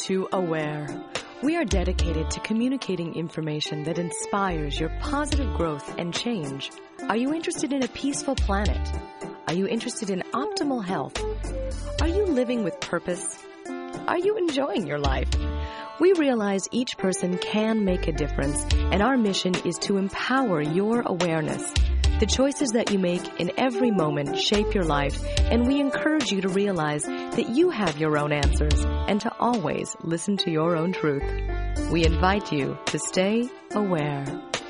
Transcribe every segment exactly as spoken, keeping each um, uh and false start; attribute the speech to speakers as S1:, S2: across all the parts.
S1: to Aware. We are dedicated to communicating information that inspires your positive growth and change. Are you interested in a peaceful planet? Are you interested in optimal health? Are you living with purpose? Are you enjoying your life? We realize each person can make a difference, and our mission is to empower your awareness. The choices that you make in every moment shape your life, and we encourage you to realize that you have your own answers and to always listen to your own truth. We invite you to stay aware.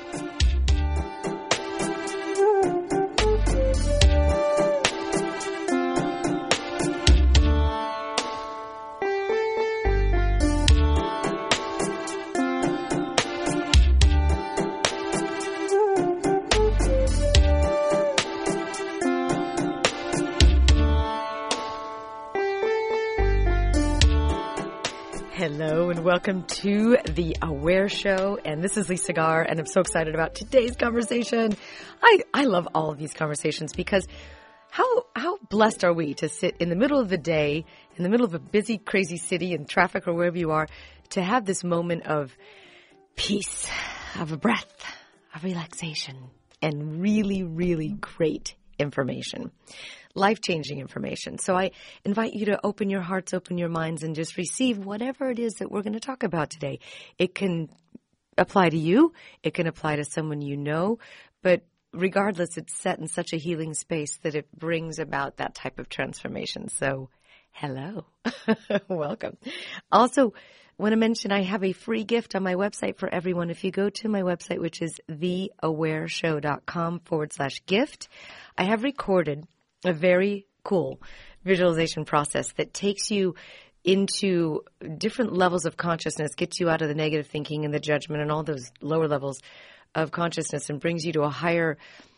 S1: Hello and welcome to the Aware Show, and this is Lisa Garr, and I'm so excited about today's conversation. I, I love all of these conversations because how how blessed are we to sit in the middle of the day, in the middle of a busy, crazy city in traffic or wherever you are, to have this moment of peace, of a breath, of relaxation, and really, really great information. Life-changing information. So I invite you to open your hearts, open your minds, and just receive whatever it is that we're going to talk about today. It can apply to you. It can apply to someone you know. But regardless, it's set in such a healing space that it brings about that type of transformation. So hello. Welcome. Also, I want to mention I have a free gift on my website for everyone. If you go to my website, which is theawareshow.com forward slash gift, I have recorded a very cool visualization process that takes you into different levels of consciousness, gets you out of the negative thinking and the judgment and all those lower levels of consciousness and brings you to a higher,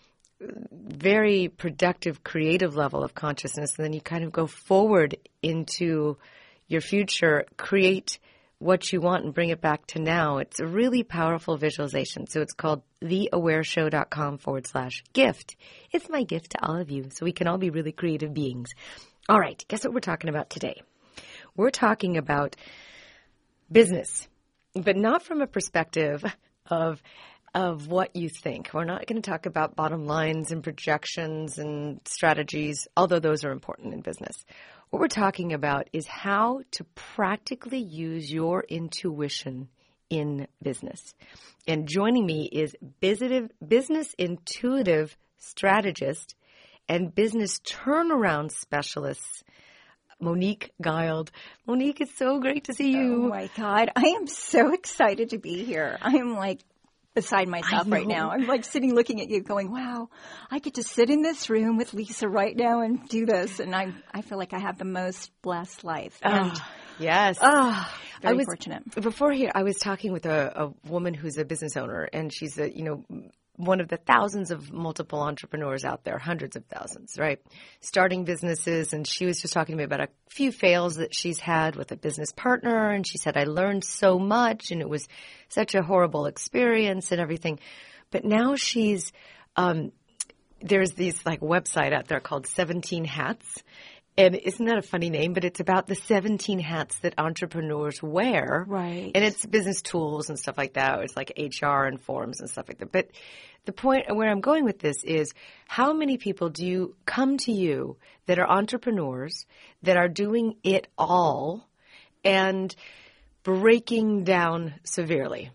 S1: very productive, creative level of consciousness. And then you kind of go forward into your future, create what you want and bring it back to now. It's a really powerful visualization. So it's called theawareshow.com forward slash gift. It's my gift to all of you so we can all be really creative beings. All right, guess what we're talking about today? We're talking about business, but not from a perspective of of what you think. We're not going to talk about bottom lines and projections and strategies, although those are important in business. What we're talking about is how to practically use your intuition in business. And joining me is business intuitive strategist and business turnaround specialist, Monique Guild. Monique, it's so great to see you.
S2: Oh, my God. I am so excited to be here. I am like beside myself right now. I'm like sitting looking at you going, wow, I get to sit in this room with Lisa right now and do this. And I I feel like I have the most blessed life. And
S1: oh, yes.
S2: Oh, very
S1: I was,
S2: fortunate.
S1: Before here, I was talking with a, a woman who's a business owner, and she's a, you know, one of the thousands of multiple entrepreneurs out there, hundreds of thousands, right? Starting businesses. And she was just talking to me about a few fails that she's had with a business partner. And she said, I learned so much and it was such a horrible experience and everything. But now she's, um, there's these like website out there called seventeen hats. And isn't that a funny name? But it's about the seventeen hats that entrepreneurs wear.
S2: Right.
S1: And it's business tools and stuff like that. It's like H R and forms and stuff like that. But the point where I'm going with this is how many people do you come to you that are entrepreneurs that are doing it all and breaking down severely?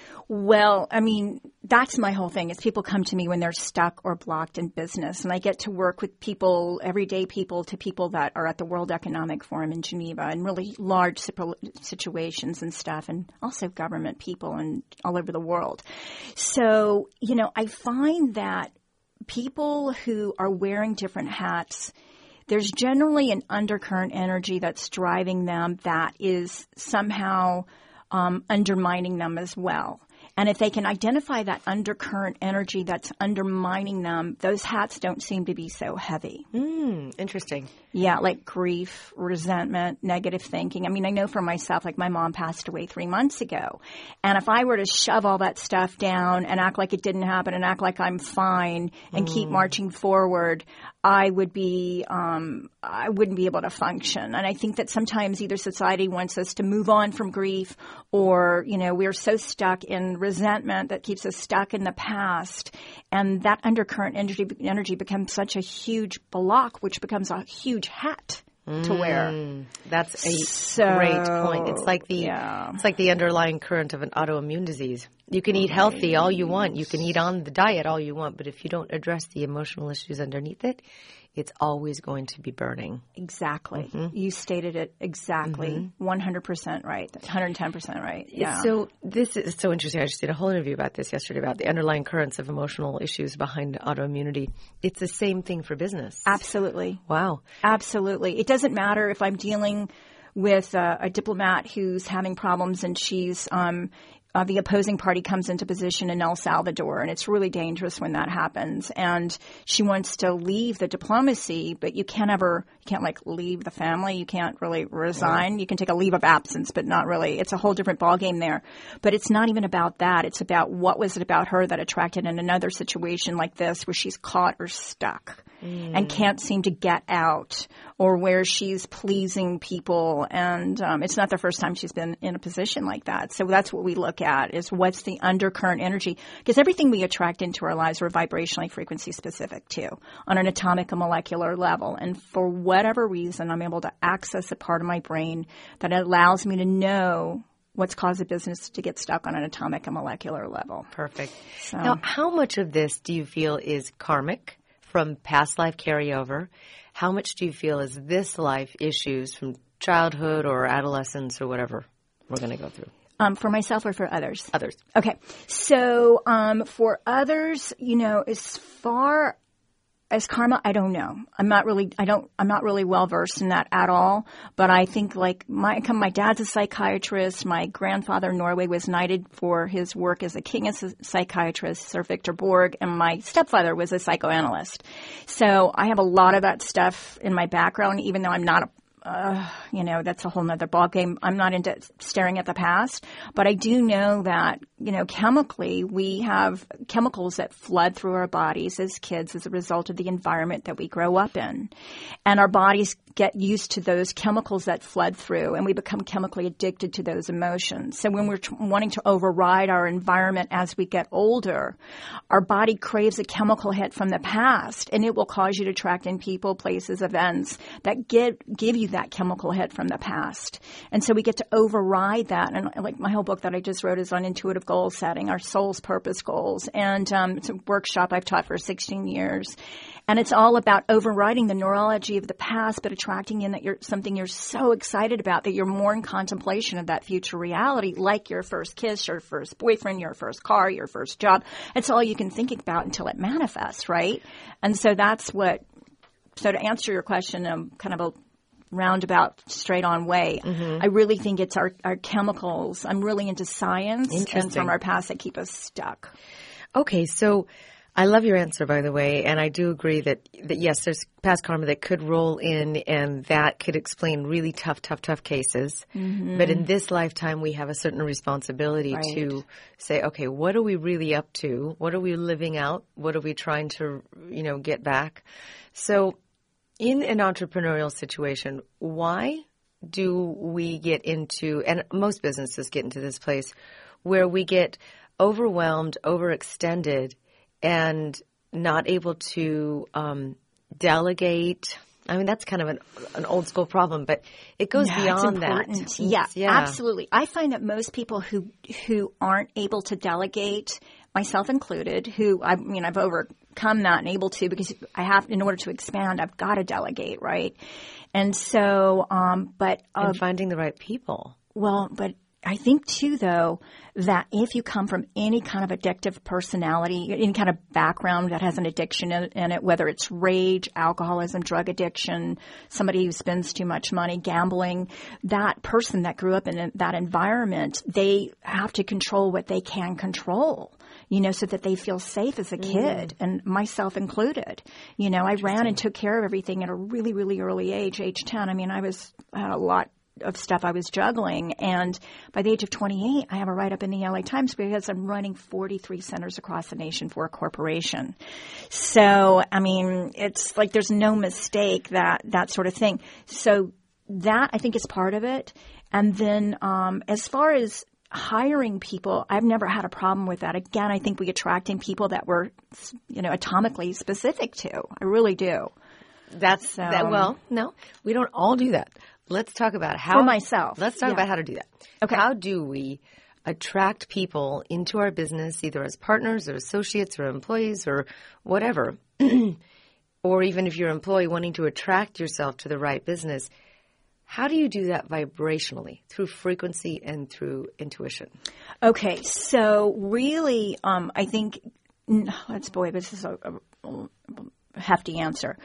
S2: Well, I mean, that's my whole thing is people come to me when they're stuck or blocked in business. And I get to work with people, everyday people to people that are at the World Economic Forum in Geneva and really large situations and stuff, and also government people and all over the world. So, you know, I find that people who are wearing different hats, there's generally an undercurrent energy that's driving them that is somehow um, undermining them as well. And if they can identify that undercurrent energy that's undermining them, those hats don't seem to be so heavy.
S1: Mm, interesting.
S2: Yeah, like grief, resentment, negative thinking. I mean, I know for myself, like my mom passed away three months ago. And if I were to shove all that stuff down and act like it didn't happen and act like I'm fine and mm. keep marching forward, I would be, um, I wouldn't be able to function. And I think that sometimes either society wants us to move on from grief or, you know, we're so stuck in resentment that keeps us stuck in the past. And that undercurrent energy, energy becomes such a huge block, which becomes a huge hat to wear.
S1: Mm, that's a
S2: so,
S1: great point. It's like the
S2: yeah.
S1: it's like the underlying current of an autoimmune disease. You can eat healthy all you want. You can eat on the diet all you want, but if you don't address the emotional issues underneath it, it's always going to be burning.
S2: Exactly.
S1: Mm-hmm.
S2: You stated it exactly. Mm-hmm. one hundred percent right. one hundred ten percent right. Yeah.
S1: So this is so interesting. I just did a whole interview about this yesterday, about the underlying currents of emotional issues behind autoimmunity. It's the same thing for business.
S2: Absolutely.
S1: Wow.
S2: Absolutely. It doesn't matter if I'm dealing with uh, a diplomat who's having problems and she's um, Uh, the opposing party comes into position in El Salvador, and it's really dangerous when that happens. And she wants to leave the diplomacy, but you can't ever, you can't like leave the family. You can't really resign. Right. You can take a leave of absence, but not really. It's a whole different ballgame there. But it's not even about that. It's about what was it about her that attracted in another situation like this where she's caught or stuck mm. and can't seem to get out, or where she's pleasing people. And um, it's not the first time she's been in a position like that. So that's what we look at, is what's the undercurrent energy. Because everything we attract into our lives are vibrationally frequency specific too, on an atomic and molecular level. And for whatever reason, I'm able to access a part of my brain that allows me to know what's caused a business to get stuck on an atomic and molecular level.
S1: Perfect.
S2: So,
S1: now, how much of this do you feel is karmic from past life carryover? How much do you feel is this life issues from childhood or adolescence or whatever we're going to go through?
S2: Um, for myself or for others?
S1: Others.
S2: Okay. So um, for others, you know, as far as karma, I don't know. I'm not really, I don't, I'm not really well versed in that at all. But I think like my, my dad's a psychiatrist. My grandfather in Norway was knighted for his work as a king as a psychiatrist, Sir Victor Borg, and my stepfather was a psychoanalyst. So I have a lot of that stuff in my background, even though I'm not a Uh, you know, that's a whole nother ballgame. I'm not into staring at the past, but I do know that, you know, chemically we have chemicals that flood through our bodies as kids as a result of the environment that we grow up in. And our bodies get used to those chemicals that flood through, and we become chemically addicted to those emotions. So when we're t- wanting to override our environment as we get older, our body craves a chemical hit from the past, and it will cause you to attract in people, places, events that give, give you that that chemical hit from the past. And so we get to override that. And like my whole book that I just wrote is on intuitive goal setting, our soul's purpose goals. And um, it's a workshop I've taught for sixteen years. And it's all about overriding the neurology of the past, but attracting in that you're something you're so excited about that you're more in contemplation of that future reality, like your first kiss, your first boyfriend, your first car, your first job. It's all you can think about until it manifests, right? And so that's what, so to answer your question, um, kind of a roundabout, straight-on way. Mm-hmm. I really think it's our, our chemicals. I'm really into science and from our past that keep us stuck.
S1: Okay, so I love your answer, by the way, and I do agree that, that yes, there's past karma that could roll in, and that could explain really tough, tough, tough cases. Mm-hmm. But in this lifetime, we have a certain responsibility right. to say, okay, what are we really up to? What are we living out? What are we trying to, you know, get back? So in an entrepreneurial situation, why do we get into, and most businesses get into this place, where we get overwhelmed, overextended, and not able to um, delegate? I mean, that's kind of an, an old school problem, but it goes
S2: no,
S1: beyond
S2: that.
S1: It's,
S2: yeah,
S1: yeah,
S2: absolutely. I find that most people who who aren't able to delegate, myself included, who I mean, I've overcome that and able to, because I have, in order to expand, I've got to delegate, right? And so, um, but
S1: uh, and finding the right people.
S2: Well, but I think too, though, that if you come from any kind of addictive personality, any kind of background that has an addiction in, in it, whether it's rage, alcoholism, drug addiction, somebody who spends too much money, gambling, that person that grew up in that environment, they have to control what they can control, you know, so that they feel safe as a kid, mm. and myself included. You know, I ran and took care of everything at a really, really early age, age ten. I mean, I was I had a lot of stuff I was juggling. And by the age of twenty-eight, I have a write-up in the L A Times because I'm running forty-three centers across the nation for a corporation. So, I mean, it's like there's no mistake that that sort of thing. So that, I think, is part of it. And then um, as far as hiring people, I've never had a problem with that. Again, I think we attracting people that we're, you know, atomically specific to. I really do.
S1: That's so, that, well, no, we don't all do that. Let's talk about how.
S2: For myself.
S1: Let's talk
S2: yeah.
S1: about how to do that.
S2: Okay.
S1: How do we attract people into our business, either as partners or associates or employees or whatever, or even if you're an employee wanting to attract yourself to the right business? How do you do that vibrationally, through frequency and through intuition?
S2: Okay, so really, um, I think that's boy, this is a, a, a hefty answer.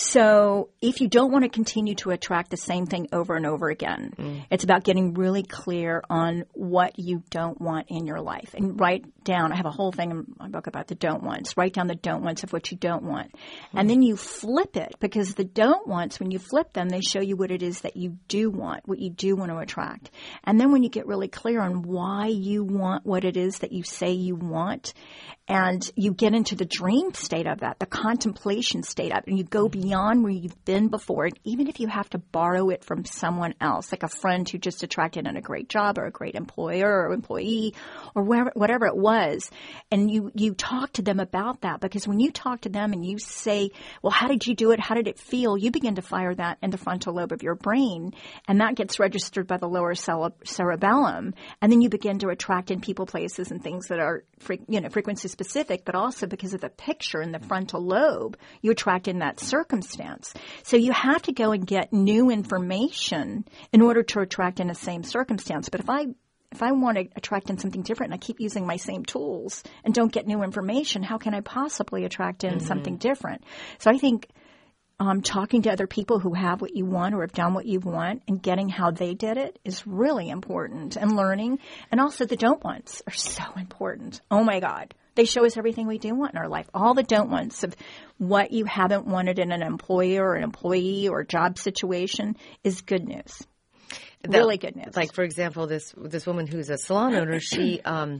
S2: So if you don't want to continue to attract the same thing over and over again, mm. it's about getting really clear on what you don't want in your life. And write down, I have a whole thing in my book about the don't wants. Write down the don't wants of what you don't want. Mm. And then you flip it, because the don't wants, when you flip them, they show you what it is that you do want, what you do want to attract. And then when you get really clear on why you want what it is that you say you want, and you get into the dream state of that, the contemplation state of it, and you go beyond where you've been before. And even if you have to borrow it from someone else, like a friend who just attracted in a great job or a great employer or employee or wherever, whatever it was, and you, you talk to them about that, because when you talk to them and you say, well, how did you do it? How did it feel? You begin to fire that in the frontal lobe of your brain, and that gets registered by the lower cerebellum. And then you begin to attract in people, places, and things that are, you know, frequency specific, but also because of the picture in the frontal lobe, you attract in that circumstance. So you have to go and get new information in order to attract in the same circumstance. But if I if I want to attract in something different and I keep using my same tools and don't get new information, how can I possibly attract in mm-hmm. something different? So I think um, talking to other people who have what you want or have done what you want and getting how they did it is really important, and learning. And also the don't wants are so important. Oh, my God. They show us everything we do want in our life. All the don't wants of what you haven't wanted in an employer or an employee or job situation is good news. That, really good news.
S1: Like, for example, this this woman who's a salon owner, she um,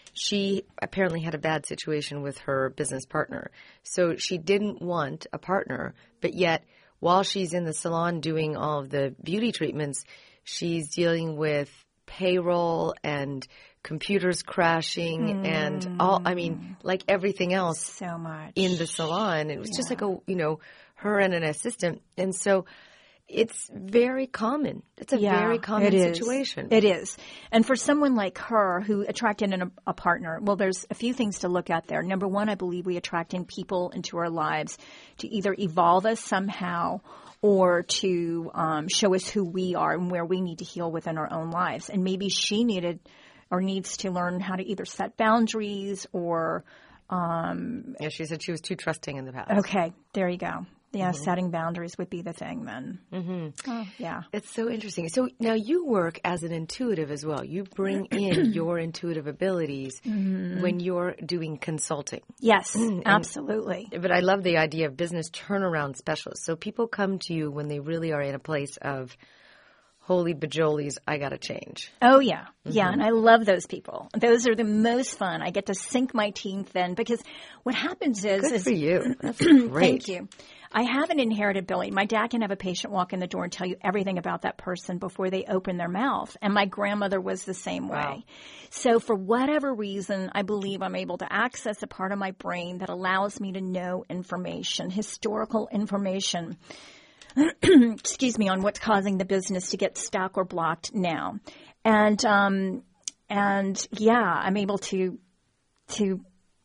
S1: she apparently had a bad situation with her business partner. So she didn't want a partner, but yet while she's in the salon doing all of the beauty treatments, she's dealing with payroll and computers crashing mm. and all, I mean, like everything else
S2: so much
S1: in the salon. It was
S2: yeah.
S1: just like a, you know, her and an assistant. And so it's very common. It's a
S2: yeah,
S1: very common
S2: it
S1: situation.
S2: It is. And for someone like her who attracted in a, a partner, well, there's a few things to look at there. Number one, I believe we attract in people into our lives to either evolve us somehow or to um, show us who we are and where we need to heal within our own lives. And maybe she needed or needs to learn how to either set boundaries or um,
S1: – Yeah, she said she was too trusting in the past.
S2: Okay, there you go. Yeah, mm-hmm. setting boundaries would be the thing then.
S1: Mm-hmm.
S2: Oh, yeah.
S1: It's so interesting. So now you work as an intuitive as well. You bring in your intuitive abilities mm-hmm. when you're doing consulting.
S2: Yes,
S1: and,
S2: absolutely.
S1: But I love the idea of business turnaround specialists. So people come to you when they really are in a place of, holy bajolies, I got to change.
S2: Oh, yeah. Mm-hmm. Yeah, and I love those people. Those are the most fun. I get to sink my teeth in because what happens is...
S1: Good
S2: is,
S1: for you. That's great.
S2: Thank you. I have an inherited ability. My dad can have a patient walk in the door and tell you everything about that person before they open their mouth. And my grandmother was the same way.
S1: Wow.
S2: So for whatever reason, I believe I'm able to access a part of my brain that allows me to know information, historical information, excuse me, on what's causing the business to get stuck or blocked now. And, um, and yeah, I'm able to, to,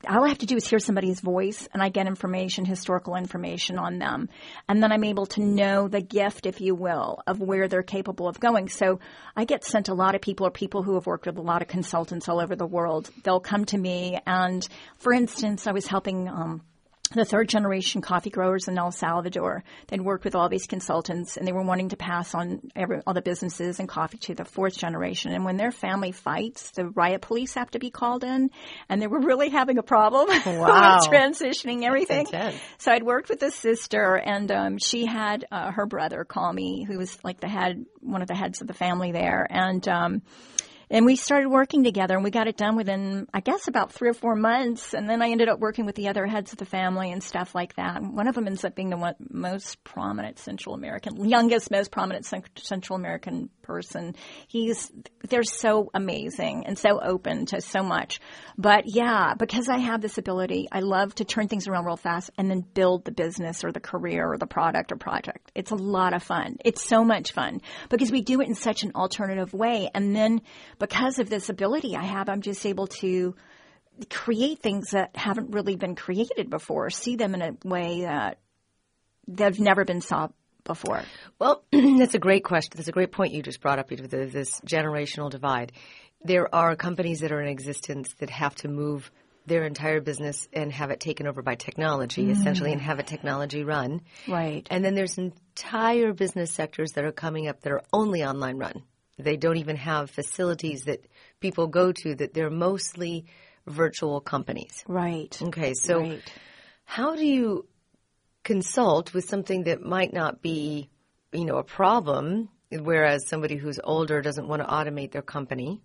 S2: all I have to do is hear somebody's voice, and I get information, historical information on them. And then I'm able to know the gift, if you will, of where they're capable of going. So I get sent a lot of people or people who have worked with a lot of consultants all over the world. They'll come to me, and for instance, I was helping um, the third generation coffee growers in El Salvador. They'd worked with all these consultants, and they were wanting to pass on every, all the businesses and coffee to the fourth generation. And when their family fights, the riot police have to be called in, and they were really having a problem
S1: wow.
S2: with transitioning everything.
S1: That's intense.
S2: So I'd worked with this sister, and um, she had uh, her brother call me, who was like the head, one of the heads of the family there, and um, And we started working together, and we got it done within, I guess, about three or four months. And then I ended up working with the other heads of the family and stuff like that. And one of them ends up being the one, most prominent Central American, youngest, most prominent Central American person. He's, they're so amazing and so open to so much. But yeah, because I have this ability, I love to turn things around real fast and then build the business or the career or the product or project. It's a lot of fun. It's so much fun because we do it in such an alternative way. And then because of this ability I have, I'm just able to create things that haven't really been created before, see them in a way that they've never been saw before.
S1: Well, that's a great question. That's a great point you just brought up, with this generational divide. There are companies that are in existence that have to move their entire business and have it taken over by technology, mm. essentially, and have a technology run.
S2: Right.
S1: And then there's entire business sectors that are coming up that are only online run. They don't even have facilities that people go to, that they're mostly virtual companies.
S2: Right.
S1: Okay, so
S2: right.
S1: how do you consult with something that might not be, you know, a problem, whereas somebody who's older doesn't want to automate their company?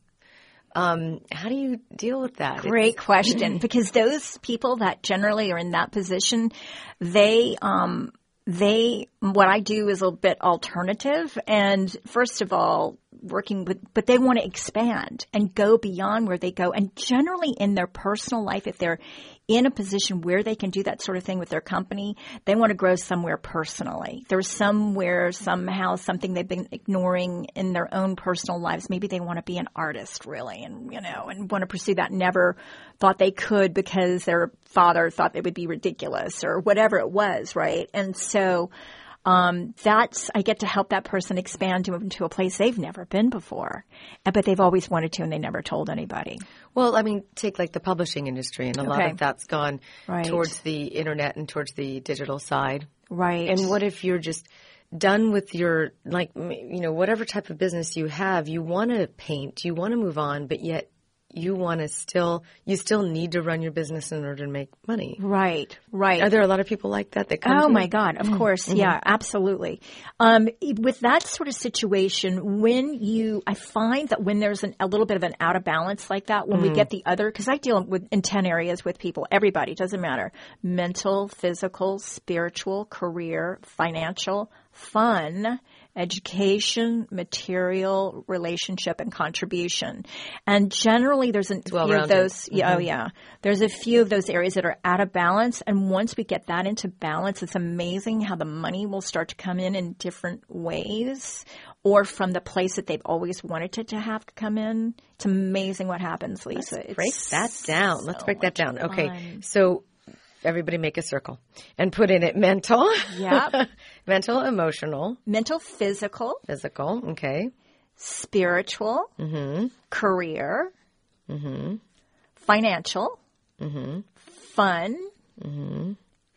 S1: Um, how do you deal with that?
S2: Great it's- question, because those people that generally are in that position, they um, they what I do is a bit alternative. And first of all, working with, but they want to expand and go beyond where they go. And generally in their personal life, if they're in a position where they can do that sort of thing with their company, they want to grow somewhere personally. There's somewhere, somehow, something they've been ignoring in their own personal lives. Maybe they want to be an artist, really, and, you know, and want to pursue that. Never thought they could because their father thought they would be ridiculous or whatever it was, right? And so Um, that's, I get to help that person expand to into a place they've never been before, but they've always wanted to and they never told anybody.
S1: Well, I mean, take like the publishing industry, and a okay. lot of that's gone
S2: right.
S1: towards the internet and towards the digital side.
S2: Right.
S1: And what if you're just done with your, like, you know, whatever type of business you have, you want to paint, you want to move on, but yet you want to still, you still need to run your business in order to make money.
S2: Right, right.
S1: Are there a lot of people like that that come
S2: Oh,
S1: to
S2: my
S1: you?
S2: God, of mm-hmm. course. Mm-hmm. Yeah, absolutely. Um, with that sort of situation, when you, I find that when there's an, a little bit of an out of balance like that, when mm-hmm. we get the other, because I deal with in ten areas with people, everybody, doesn't matter, mental, physical, spiritual, career, financial, fun, education, material, relationship, and contribution. And generally there's a
S1: well
S2: few
S1: rounded.
S2: of those,
S1: Mm-hmm.
S2: yeah, oh yeah, there's a few of those areas that are out of balance. And once we get that into balance, it's amazing how the money will start to come in in different ways or from the place that they've always wanted it to have come in. It's amazing what happens, Lisa.
S1: Let's
S2: it's
S1: break that down.
S2: So
S1: Let's break that down.
S2: fun.
S1: Okay, so everybody make a circle and put in it mental.
S2: Yep.
S1: Mental, emotional.
S2: Mental, physical.
S1: Physical, okay.
S2: Spiritual.
S1: Mm-hmm.
S2: Career.
S1: Mm-hmm.
S2: Financial.
S1: Mm-hmm.
S2: Fun.
S1: Mm-hmm.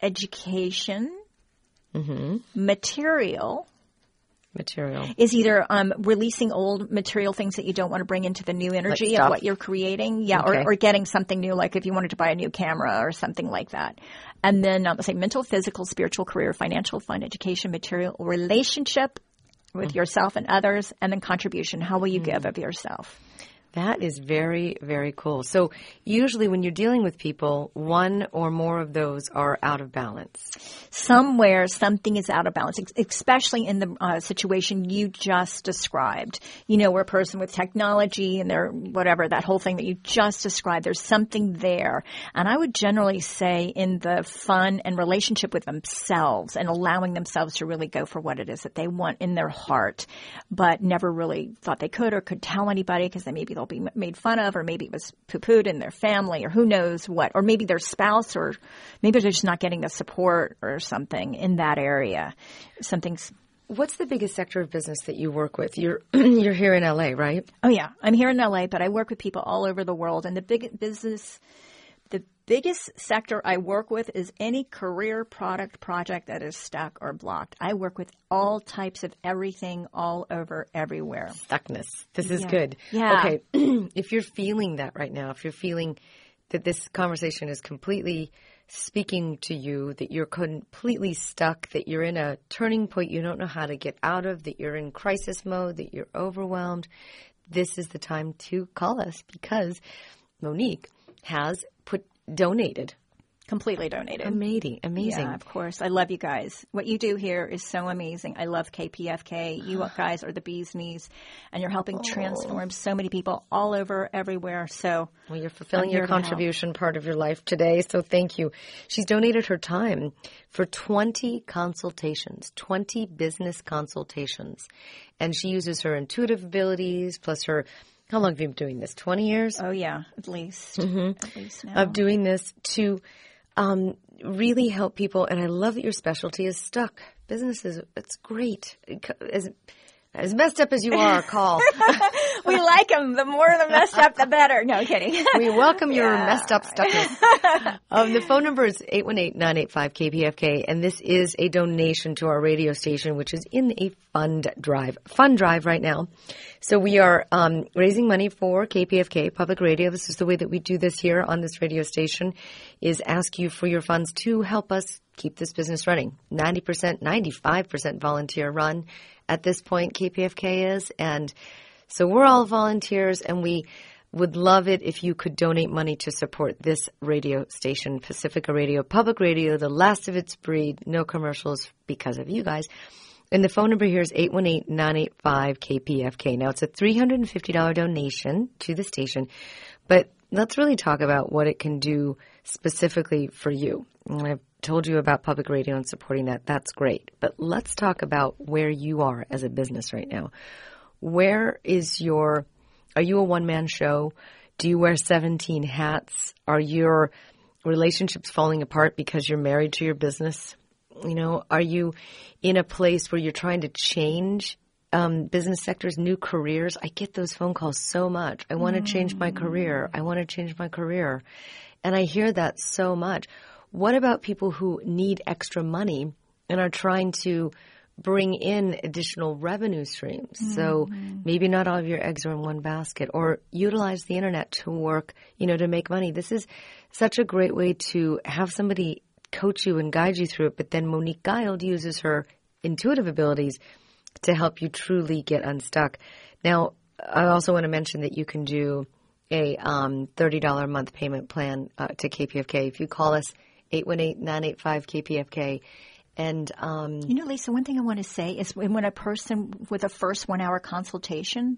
S2: Education.
S1: Mm-hmm.
S2: Material.
S1: Material.
S2: Is either um, releasing old material things that you don't want to bring into the new energy
S1: like
S2: of what you're creating. Yeah,
S1: okay.
S2: or, or getting something new, like if you wanted to buy a new camera or something like that. And then um, say mental, physical, spiritual, career, financial, fun, education, material, relationship with mm. yourself and others, and then contribution. How will you mm. give of yourself?
S1: That is very, very cool. So usually when you're dealing with people, one or more of those are out of balance.
S2: Somewhere something is out of balance, especially in the uh, situation you just described. You know, where a person with technology and their whatever, that whole thing that you just described, there's something there. And I would generally say in the fun and relationship with themselves and allowing themselves to really go for what it is that they want in their heart, but never really thought they could or could tell anybody because they maybe they'll be made fun of, or maybe it was poo-pooed in their family, or who knows what, or maybe their spouse, or maybe they're just not getting the support or something in that area. Something's.
S1: What's the biggest sector of business that you work with? You're you're here in L A, right?
S2: Oh, yeah. I'm here in L A, but I work with people all over the world. And the big business, the biggest sector I work with is any career product project that is stuck or blocked. I work with all types of everything all over everywhere.
S1: Stuckness. This is
S2: Yeah.
S1: good.
S2: Yeah.
S1: Okay. If you're feeling that right now, if you're feeling that this conversation is completely speaking to you, that you're completely stuck, that you're in a turning point you don't know how to get out of, that you're in crisis mode, that you're overwhelmed, this is the time to call us, because Monique has put donated.
S2: Completely donated.
S1: Amazing. Amazing.
S2: Yeah, of course. I love you guys. What you do here is so amazing. I love K P F K. You guys are the bee's knees, and you're helping
S1: Oh.
S2: transform so many people all over, everywhere. So,
S1: Well, you're fulfilling
S2: I'm
S1: your
S2: here to help.
S1: contribution part of your life today, so thank you. She's donated her time for twenty consultations, twenty business consultations. And she uses her intuitive abilities plus her, how long have you been doing this? twenty years?
S2: oh yeah, at least,
S1: Mm-hmm.
S2: at least now.
S1: Of doing this to um, really help people. And I love that your specialty is stuck. Business is, it's great. As, as messed up as you are, call.
S2: We like them. The more the messed up, the better. No kidding.
S1: We welcome your
S2: Yeah.
S1: messed up stuckness. um, the phone number is eight one eight, nine eight five, K P F K, and this is a donation to our radio station, which is in a fund drive. Fund drive right now. So we are um, raising money for K P F K, Public Radio. This is the way that we do this here on this radio station, is ask you for your funds to help us keep this business running. ninety percent, ninety-five percent volunteer run at this point, K P F K is, and so we're all volunteers, and we would love it if you could donate money to support this radio station, Pacifica Radio, Public Radio, the last of its breed, no commercials because of you guys. And the phone number here is eight one eight, nine eight five, K P F K. Now, it's a three hundred fifty dollars donation to the station, but let's really talk about what it can do specifically for you. And I've told you about public radio and supporting that. That's great. But let's talk about where you are as a business right now. Where is your, are you a one-man show? Do you wear seventeen hats? Are your relationships falling apart because you're married to your business? You know, are you in a place where you're trying to change um, business sectors, new careers? I get those phone calls so much. I want to change my career. I want to change my career. And I hear that so much. What about people who need extra money and are trying to bring in additional revenue streams? Mm-hmm. So maybe not all of your eggs are in one basket, or utilize the internet to work, you know, to make money. This is such a great way to have somebody coach you and guide you through it. But then Monique Guild uses her intuitive abilities to help you truly get unstuck. Now, I also want to mention that you can do a um, thirty dollars a month payment plan uh, to K P F K. If you call us, eight one eight, nine eight five, K P F K. And, um,
S2: you know, Lisa, one thing I want to say is when, when a person with a first one hour consultation,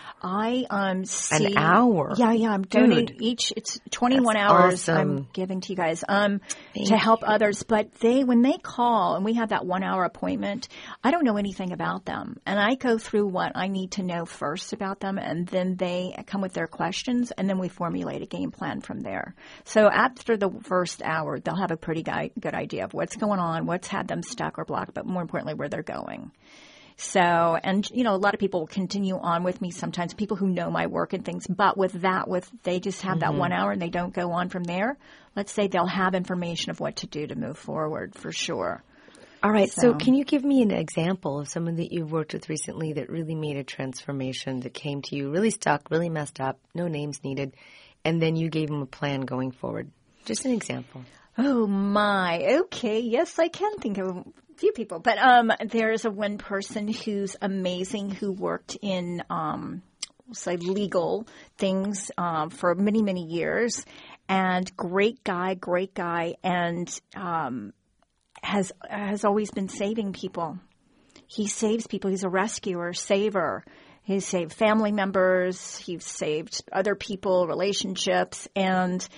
S2: I um see
S1: an hour.
S2: Yeah, yeah. I'm donating each. It's twenty-one
S1: That's
S2: hours
S1: awesome.
S2: I'm giving to you guys um
S1: Thank
S2: to help
S1: you.
S2: others. But they, when they call and we have that one hour appointment, I don't know anything about them, and I go through what I need to know first about them, and then they come with their questions, and then we formulate a game plan from there. So after the first hour, they'll have a pretty gui- good idea of what's going on, what's had them stuck or blocked, but more importantly, where they're going. So, and, you know, a lot of people continue on with me sometimes, people who know my work and things, but with that, with they just have
S1: Mm-hmm.
S2: that one hour and they don't go on from there, let's say they'll have information of what to do to move forward for sure.
S1: All right. So,
S2: So-
S1: can you give me an example of someone that you've worked with recently that really made a transformation, that came to you really stuck, really messed up, no names needed, and then you gave them a plan going forward? Just an example.
S2: Oh my. Okay. Yes, I can think of a few people, but um, there's a one person who's amazing who worked in um, we'll say legal things um, for many many years, and great guy, great guy, and um, has has always been saving people. He saves people. He's a rescuer, saver. He's saved family members. He's saved other people, relationships, and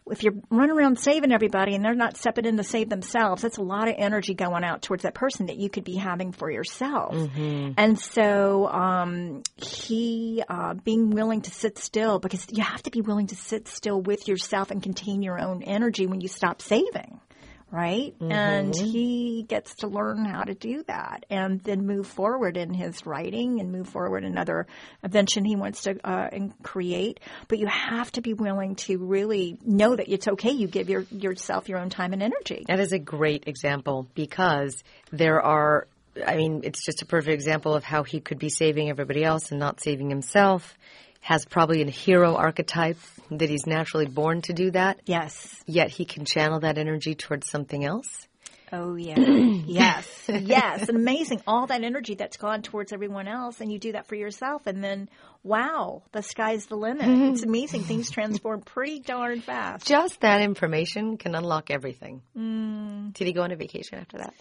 S2: if you're running around saving everybody and they're not stepping in to save themselves, that's a lot of energy going out towards that person that you could be having for yourself. Mm-hmm. And so um, he uh, being willing to sit still, because you have to be willing to sit still with yourself and contain your own energy when you stop saving. Right? Mm-hmm. And he gets to learn how to do that and then move forward in his writing and move forward in other invention he wants to uh, create. But you have to be willing to really know that it's okay. You give your, yourself your own time and energy.
S1: That is a great example, because there are, I mean, it's just a perfect example of how he could be saving everybody else and not saving himself. Has probably a hero archetype that he's naturally born to do that.
S2: Yes.
S1: Yet he can channel that energy towards something else.
S2: Oh, yeah. Yes. Yes. And amazing. All that energy that's gone towards everyone else, and you do that for yourself, and then, wow, the sky's the limit. It's amazing. Things transform pretty darn fast.
S1: Just that information can unlock everything.
S2: Mm.
S1: Did he go on a vacation after that?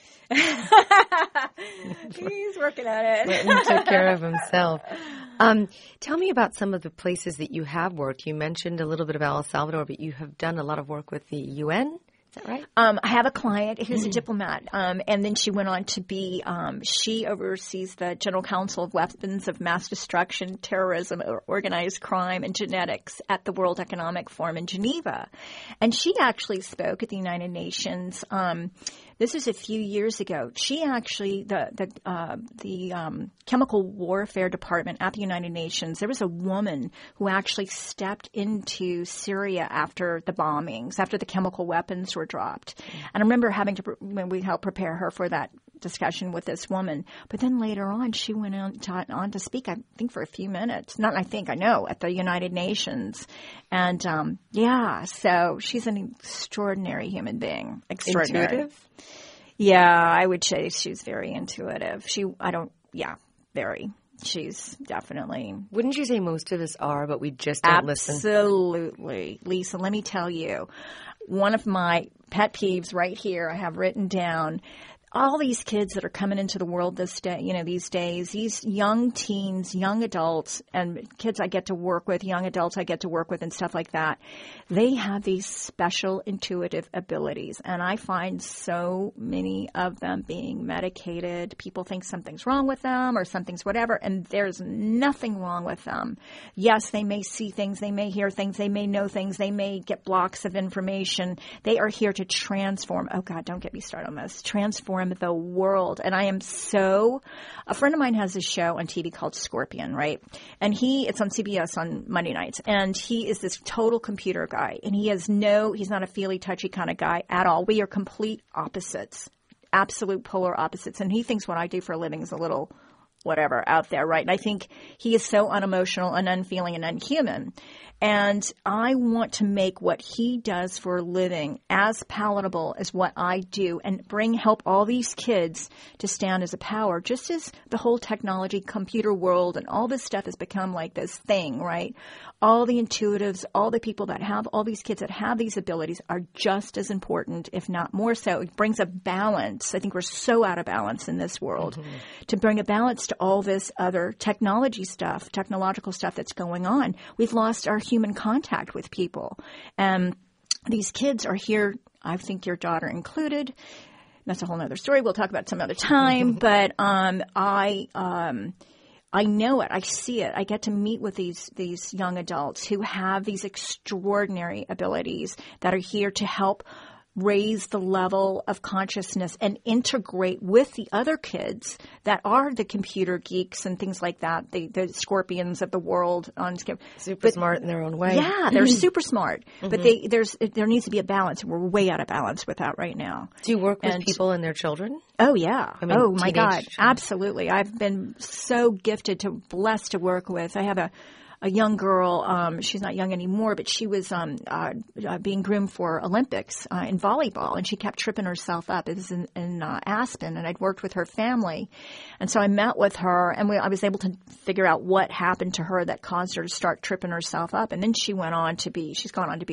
S2: He's working at it.
S1: He took care of himself. Um, tell me about some of the places that you have worked. You mentioned a little bit about El Salvador, but you have done a lot of work with the U N. Is that right?
S2: Um, I have a client who's a diplomat, um, and then she went on to be, um, she oversees the General Council of Weapons of Mass Destruction, Terrorism, Organized Crime, and Genetics at the World Economic Forum in Geneva. And she actually spoke at the United Nations. Um, this was a few years ago. She actually, the the uh, the um, Chemical Warfare Department at the United Nations, there was a woman who actually stepped into Syria after the bombings, after the chemical weapons were dropped. And I remember having to, when we helped prepare her for that discussion with this woman. But then later on, she went on to, on to speak, I think, for a few minutes. Not I think, I know, at the United Nations. And, um, yeah, so she's an extraordinary human being. Extraordinary.
S1: Intuitive?
S2: Yeah, I would say she's very intuitive. She, I don't, yeah, very. She's definitely.
S1: Wouldn't you say most of us are, but we just don't listen?
S2: Absolutely. Lisa, let me tell you, one of my pet peeves right here I have written down, all these kids that are coming into the world this day, you know, these days, these young teens, young adults, and kids I get to work with, young adults I get to work with and stuff like that, they have these special intuitive abilities. And I find so many of them being medicated. People think something's wrong with them or something's whatever, and there's nothing wrong with them. Yes, they may see things, they may hear things, they may know things, they may get blocks of information. They are here to transform. Oh, God, don't get me started on this. Transform the world. And I am so, a friend of mine has a show on T V called Scorpion, right? And he, it's on C B S on Monday nights. And he is this total computer guy. And he has no, he's not a feely, touchy kind of guy at all. We are complete opposites, absolute polar opposites. And he thinks what I do for a living is a little whatever out there, right? And I think he is so unemotional and unfeeling and unhuman. And I want to make what he does for a living as palatable as what I do and bring, help all these kids to stand as a power, just as the whole technology, computer world and all this stuff has become like this thing, right? All the intuitives, all the people that have, all these kids that have these abilities are just as important, if not more so. It brings a balance. I think we're so out of balance in this world. Mm-hmm. To bring a balance to all this other technology stuff, technological stuff that's going on. We've lost our human contact with people. And these kids are here, I think your daughter included. That's a whole other story. We'll talk about some other time. But um, I um, I know it. I see it. I get to meet with these these young adults who have these extraordinary abilities that are here to help raise the level of consciousness and integrate with the other kids that are the computer geeks and things like that, the, the scorpions of the world. On
S1: Super
S2: but,
S1: smart in their own way.
S2: Yeah, they're super smart. Mm-hmm. But they, there's there needs to be a balance. We're way out of balance with that right now.
S1: Do you work with
S2: and,
S1: people and their children?
S2: Oh, yeah.
S1: I mean,
S2: oh, my God.
S1: children.
S2: Absolutely. I've been so gifted to, blessed to work with. I have a A young girl, um, she's not young anymore, but she was um, uh, uh, being groomed for Olympics uh, in volleyball, and she kept tripping herself up. It was in, in uh, Aspen, and I'd worked with her family. And so I met with her, and we, I was able to figure out what happened to her that caused her to start tripping herself up. And then she went on to be, she's gone on to be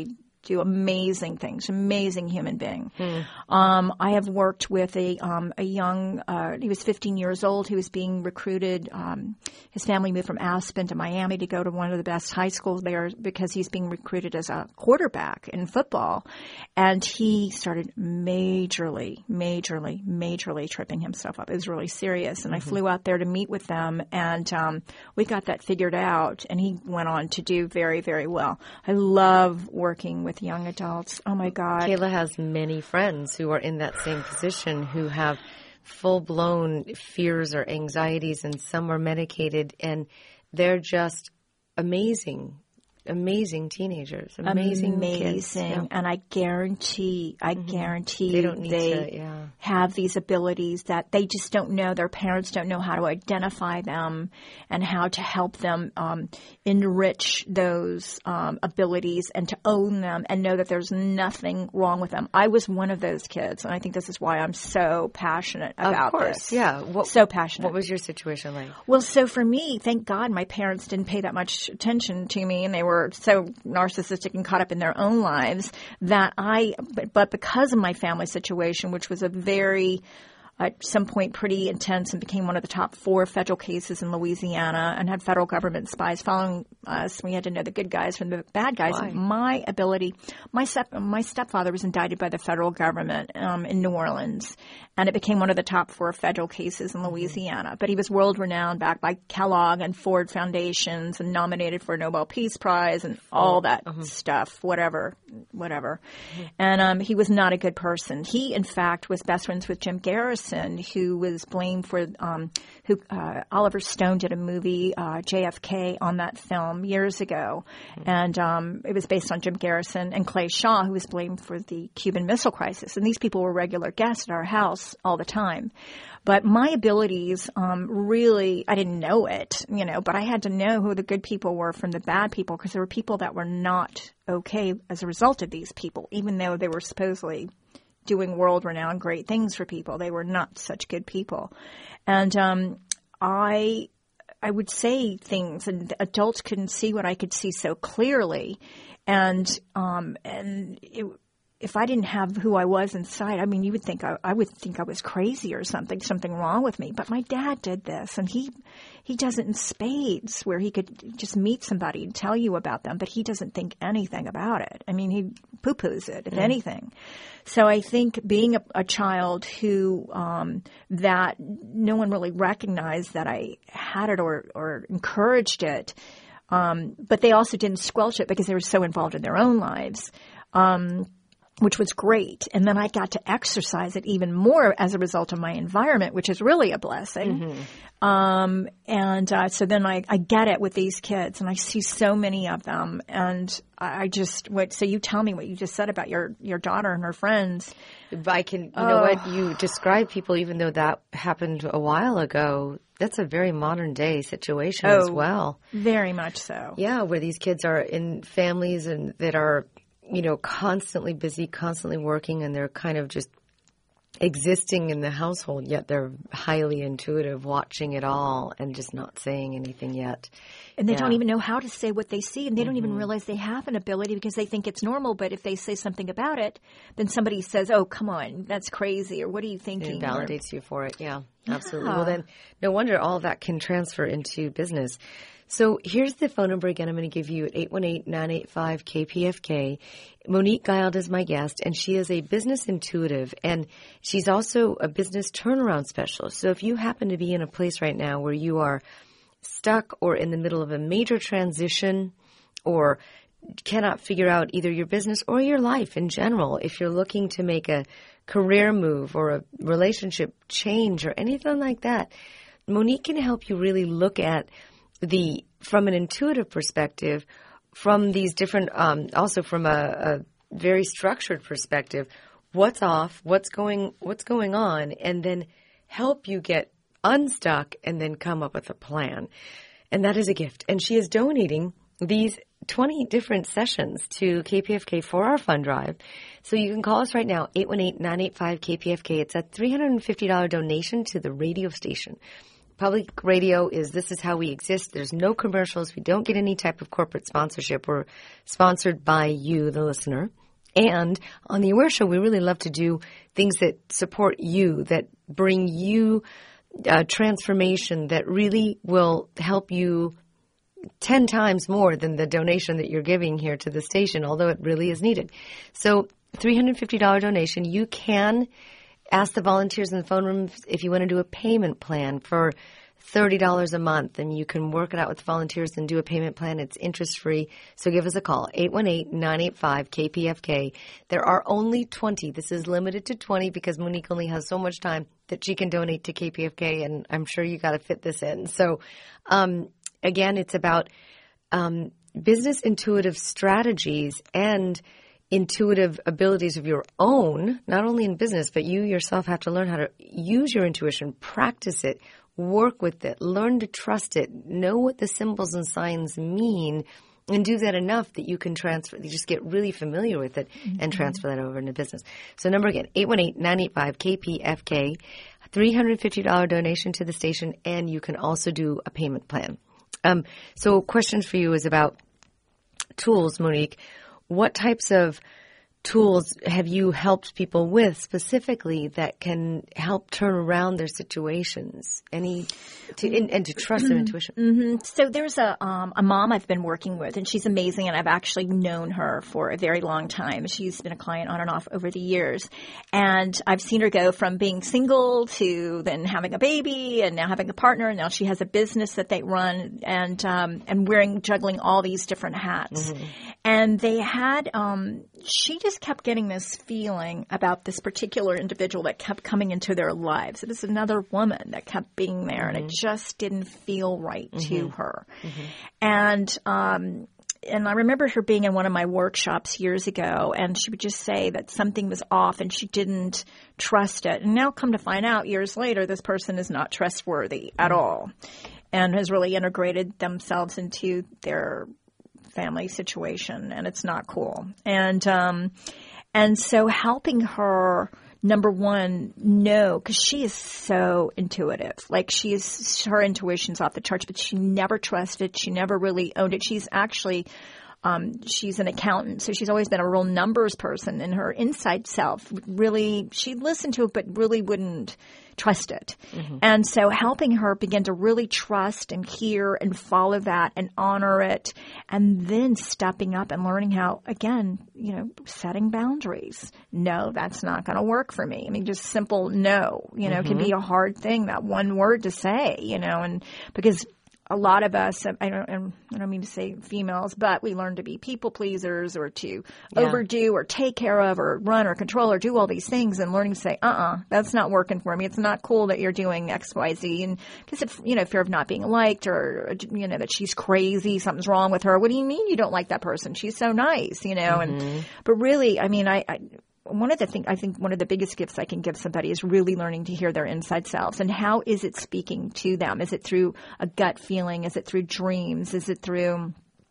S2: do amazing things, amazing human being.
S1: Hmm.
S2: Um, I have worked with a um, a young, uh, he was fifteen years old, who was being recruited. Um, his family moved from Aspen to Miami to go to one of the best high schools there because he's being recruited as a quarterback in football. And he started majorly, majorly, majorly tripping himself up. It was really serious. And mm-hmm. I flew out there to meet with them, and um, we got that figured out. And he went on to do very, very well. I love working with young adults. Oh, my God.
S1: Kayla has many friends who are in that same position who have full-blown fears or anxieties, and some are medicated, and they're just amazing. Amazing teenagers, amazing,
S2: amazing,
S1: kids. Yeah.
S2: And I guarantee, I mm-hmm. guarantee
S1: they, don't need
S2: they
S1: to, yeah.
S2: have these abilities that they just don't know. Their parents don't know how to identify them and how to help them um, enrich those um, abilities and to own them and know that there's nothing wrong with them. I was one of those kids, and I think this is why I'm so passionate about
S1: of course,
S2: this.
S1: Yeah, what,
S2: so passionate.
S1: What was your situation like?
S2: Well, so for me, thank God, my parents didn't pay that much attention to me, and they were so narcissistic and caught up in their own lives that I, but, but because of my family situation, which was a very, at some point pretty intense and became one of the top four federal cases in Louisiana and had federal government spies following us. We had to know the good guys from the bad guys.
S1: Why?
S2: My ability, my step, my stepfather was indicted by the federal government um, in New Orleans, and it became one of the top four federal cases in Louisiana. Mm-hmm. But he was world renowned, backed by Kellogg and Ford Foundations, and nominated for a Nobel Peace Prize and all that uh-huh. stuff, whatever, whatever. Mm-hmm. And um, he was not a good person. He, in fact, was best friends with Jim Garrison, who was blamed for um, who uh, Oliver Stone did a movie, uh, J F K, on that film years ago, mm-hmm. and um, it was based on Jim Garrison and Clay Shaw, who was blamed for the Cuban Missile Crisis. And these people were regular guests at our house all the time. But my abilities, um, really, I didn't know it, you know, but I had to know who the good people were from the bad people, because there were people that were not okay as a result of these people, even though they were supposedly doing world-renowned great things for people. They were not such good people. And um, I I would say things, and adults couldn't see what I could see so clearly. And um, and it, if I didn't have who I was inside, I mean, you would think I, I would think I was crazy or something, something wrong with me. But my dad did this, and he he does it in spades, where he could just meet somebody and tell you about them, but he doesn't think anything about it. I mean, he poo-poos it, if mm. anything. So I think being a, a child who um, that no one really recognized that I had it or, or encouraged it, um, but they also didn't squelch it because they were so involved in their own lives. Um, which was great. And then I got to exercise it even more as a result of my environment, which is really a blessing. Mm-hmm. Um, and uh, so then I, I get it with these kids, and I see so many of them. And I, I just – so you tell me what you just said about your, your daughter and her friends.
S1: I can – you oh. know what? You describe people, even though that happened a while ago, that's a very modern-day situation
S2: oh,
S1: as well.
S2: Very much so.
S1: Yeah, where these kids are in families and that are – you know, constantly busy, constantly working, and they're kind of just existing in the household, yet they're highly intuitive, watching it all and just not saying anything yet.
S2: And they
S1: yeah.
S2: don't even know how to say what they see, and they mm-hmm. don't even realize they have an ability because they think it's normal. But if they say something about it, then somebody says, oh, come on, that's crazy, or what are you thinking?
S1: It validates or, you for it, yeah, absolutely.
S2: Yeah.
S1: Well, then no wonder all that can transfer into business. So here's the phone number again I'm going to give you at eight one eight, nine eight five, K P F K. Monique Guild is my guest, and she is a business intuitive, and she's also a business turnaround specialist. So if you happen to be in a place right now where you are stuck or in the middle of a major transition or cannot figure out either your business or your life in general, if you're looking to make a career move or a relationship change or anything like that, Monique can help you really look at the from an intuitive perspective, from these different, um, also from a, a very structured perspective, what's off, what's going, what's going on, and then help you get unstuck and then come up with a plan. And that is a gift. And she is donating these twenty different sessions to K P F K for our fund drive. So you can call us right now, eight one eight, nine eight five, K P F K. It's a three hundred fifty dollars donation to the radio station. Public radio is, this is how we exist. There's no commercials. We don't get any type of corporate sponsorship. We're sponsored by you, the listener. And on the Aware Show, we really love to do things that support you, that bring you uh, transformation, that really will help you ten times more than the donation that you're giving here to the station, although it really is needed. So three hundred fifty dollars donation, you can ask the volunteers in the phone room if you want to do a payment plan for thirty dollars a month, and you can work it out with the volunteers and do a payment plan. It's interest-free. So give us a call, eight one eight, nine eight five, K P F K. There are only twenty. This is limited to twenty because Monique only has so much time that she can donate to K P F K, and I'm sure you got to fit this in. So, um, again, it's about um, business intuitive strategies and intuitive abilities of your own, not only in business, but you yourself have to learn how to use your intuition, practice it, work with it, learn to trust it, know what the symbols and signs mean, and do that enough that you can transfer, you just get really familiar with it mm-hmm. and transfer that over into business. So number again, eight one eight, nine eight five, K P F K, three hundred fifty dollars donation to the station, and you can also do a payment plan. Um, so question for you is about tools, Monique. What types of tools have you helped people with specifically that can help turn around their situations? Any to, and, and to trust their intuition?
S2: Mm-hmm. So there's a um, a mom I've been working with, and she's amazing, and I've actually known her for a very long time. She's been a client on and off over the years, and I've seen her go from being single to then having a baby, and now having a partner, and now she has a business that they run, and um, and wearing juggling all these different hats. Mm-hmm. And they had um, she just kept getting this feeling about this particular individual that kept coming into their lives. It was another woman that kept being there, mm-hmm. and it just didn't feel right mm-hmm. to her. Mm-hmm. And um, and I remember her being in one of my workshops years ago, and she would just say that something was off, and she didn't trust it. And now, come to find out, years later, this person is not trustworthy mm-hmm. at all, and has really integrated themselves into their family situation, and it's not cool. And um, and so helping her, number one, know, because she is so intuitive. Like she is, her intuition's off the charts, but she never trusted. She never really owned it. She's actually, um, she's an accountant, so she's always been a real numbers person. And her inside self really, she'd listen to it, but really wouldn't trust it. Mm-hmm. And so helping her begin to really trust and hear and follow that and honor it, and then stepping up and learning how, again, you know, setting boundaries. No, that's not going to work for me. I mean, just simple no, you know, mm-hmm. can be a hard thing, that one word to say, you know, and because a lot of us, I don't, I don't mean to say females, but we learn to be people pleasers or to yeah. overdo or take care of or run or control or do all these things, and learning to say, uh-uh, that's not working for me. It's not cool that you're doing X, Y, Z. And because if, you know, fear of not being liked, or, you know, that she's crazy, something's wrong with her. What do you mean you don't like that person? She's so nice, you know, mm-hmm. and, but really, I mean, I, I One of the things, I think one of the biggest gifts I can give somebody is really learning to hear their inside selves. And how is it speaking to them? Is it through a gut feeling? Is it through dreams? Is it through,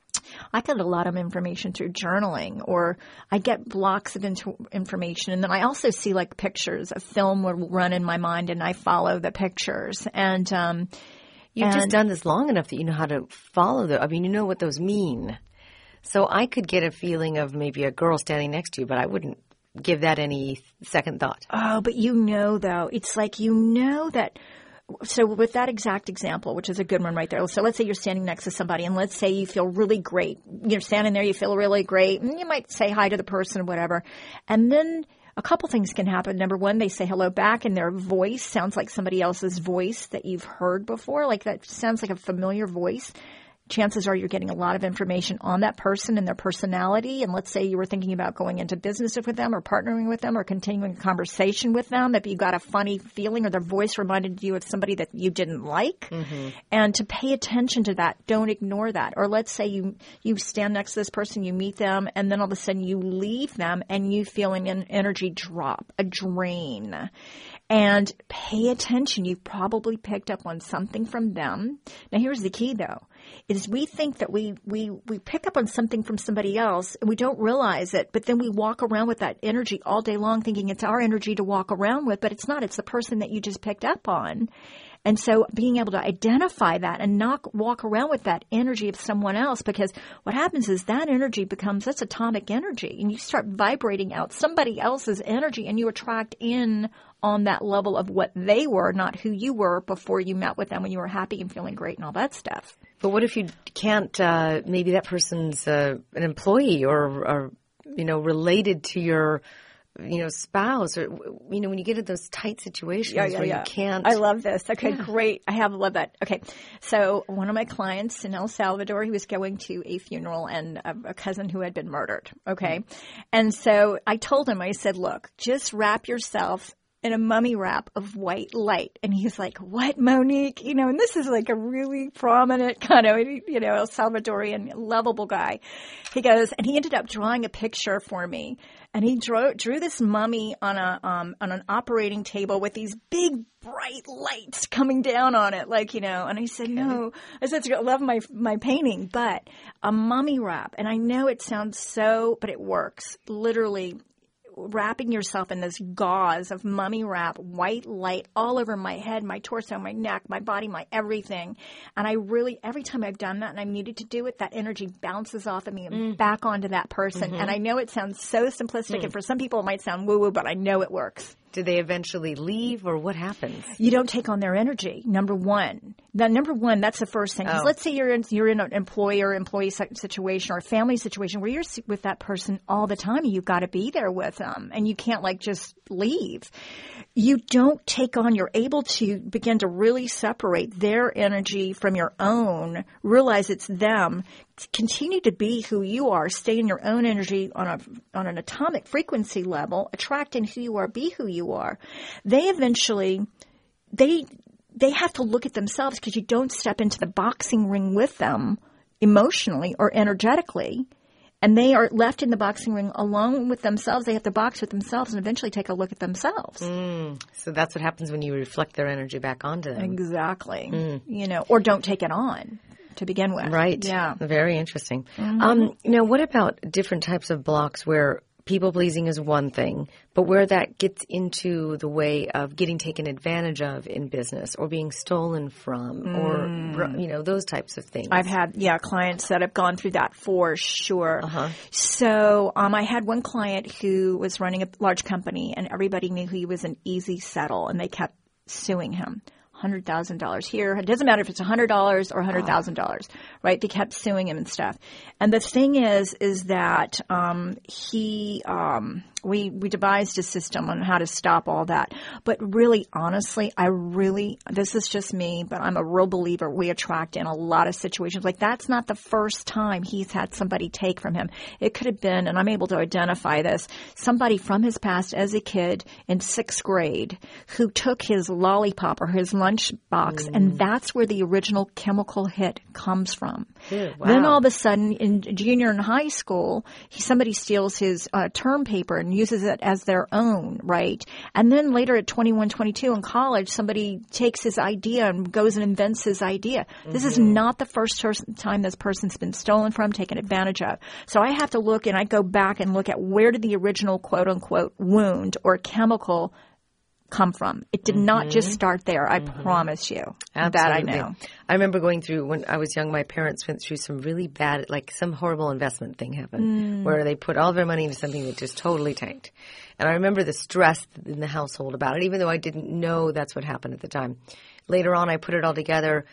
S2: I get a lot of information through journaling, or I get blocks of into information. And then I also see like pictures. A film will run in my mind and I follow the pictures. And, um,
S1: You've
S2: and,
S1: just done this long enough that you know how to follow them. I mean, you know what those mean. So I could get a feeling of maybe a girl standing next to you, but I wouldn't give that any second thought.
S2: Oh, but you know, though, it's like you know that. So with that exact example, which is a good one right there. So let's say you're standing next to somebody, and let's say you feel really great. You're standing there, you feel really great, and you might say hi to the person or whatever. And then a couple things can happen. Number one, they say hello back, and their voice sounds like somebody else's voice that you've heard before. Like that sounds like a familiar voice. Chances are you're getting a lot of information on that person and their personality. And let's say you were thinking about going into business with them or partnering with them or continuing a conversation with them. If you got a funny feeling or their voice reminded you of somebody that you didn't like. Mm-hmm. And to pay attention to that, don't ignore that. Or let's say you, you stand next to this person, you meet them, and then all of a sudden you leave them and you feel an energy drop, a drain. And pay attention. You've probably picked up on something from them. Now, here's the key, though. is we think that we, we, we pick up on something from somebody else and we don't realize it, but then we walk around with that energy all day long thinking it's our energy to walk around with, but it's not. It's the person that you just picked up on. And so being able to identify that and not walk around with that energy of someone else, because what happens is that energy becomes, that's atomic energy, and you start vibrating out somebody else's energy and you attract in on that level of what they were, not who you were before you met with them when you were happy and feeling great and all that stuff.
S1: But what if you can't, uh, maybe that person's uh, an employee or, or, you know, related to your you know, spouse, or, you know, when you get in those tight situations
S2: yeah, yeah,
S1: where
S2: yeah.
S1: you can't.
S2: I love this. Okay,
S1: yeah.
S2: great. I have love that. Okay. So one of my clients in El Salvador, he was going to a funeral and a, a cousin who had been murdered. Okay. Mm-hmm. And so I told him, I said, look, just wrap yourself in a mummy wrap of white light. And he's like, what, Monique? You know, and this is like a really prominent kind of, you know, El Salvadorian lovable guy. He goes, and he ended up drawing a picture for me. And he drew, drew this mummy on a, um, on an operating table with these big bright lights coming down on it. Like, you know, and I said, no, I said, I love my, my painting, but a mummy wrap. And I know it sounds so, but it works. Literally, wrapping yourself in this gauze of mummy wrap, white light all over my head, my torso, my neck, my body, my everything. And I really, every time I've done that and I've needed to do it, that energy bounces off of me and mm. back onto that person. Mm-hmm. And I know it sounds so simplistic mm. and for some people it might sound woo-woo, but I know it works.
S1: Do they eventually leave, or what happens?
S2: You don't take on their energy, number one. Now, number one, that's the first thing. 'Cause oh. let's say you're in, you're in an employer-employee situation or a family situation where you're with that person all the time and you've got to be there with them and you can't like just leave. You don't take on, you're able to begin to really separate their energy from your own, realize it's them, continue to be who you are, stay in your own energy on a on an atomic frequency level, attract in who you are, be who you are. They eventually, they they have to look at themselves because you don't step into the boxing ring with them emotionally or energetically. And they are left in the boxing ring alone with themselves. They have to box with themselves and eventually take a look at themselves.
S1: Mm. So that's what happens when you reflect their energy back onto them.
S2: Exactly. Mm. You know, or don't take it on to begin with.
S1: Right.
S2: Yeah.
S1: Very interesting.
S2: Mm-hmm.
S1: Um, now, what about different types of blocks where people-pleasing is one thing, but where that gets into the way of getting taken advantage of in business or being stolen from mm. or, you know, those types of things?
S2: I've had, yeah, clients that have gone through that for sure.
S1: Uh-huh.
S2: So um, I had one client who was running a large company and everybody knew he was an easy settle and they kept suing him. one hundred thousand dollars here. It doesn't matter if it's one hundred dollars or one hundred thousand dollars, right? They kept suing him and stuff. And the thing is, is that um, he um, – we, we devised a system on how to stop all that. But really, honestly, I really – this is just me, but I'm a real believer we attract in a lot of situations. Like that's not the first time he's had somebody take from him. It could have been, and I'm able to identify this, somebody from his past as a kid in sixth grade who took his lollipop or his lunch box, mm. and that's where the original chemical hit comes from.
S1: Ew, wow.
S2: Then all of a sudden, in junior and high school, he, somebody steals his uh, term paper and uses it as their own, right? And then later at twenty-one, twenty-two in college, somebody takes his idea and goes and invents his idea. Mm-hmm. This is not the first time this person's been stolen from, taken advantage of. So I have to look, and I go back and look at where did the original quote-unquote wound or chemical come from. It did mm-hmm. not just start there. I mm-hmm. promise you.
S1: Absolutely.
S2: That I know.
S1: I remember going through, when I was young, my parents went through some really bad, like some horrible investment thing happened mm. where they put all their money into something that just totally tanked. And I remember the stress in the household about it, even though I didn't know that's what happened at the time. Later on, I put it all together.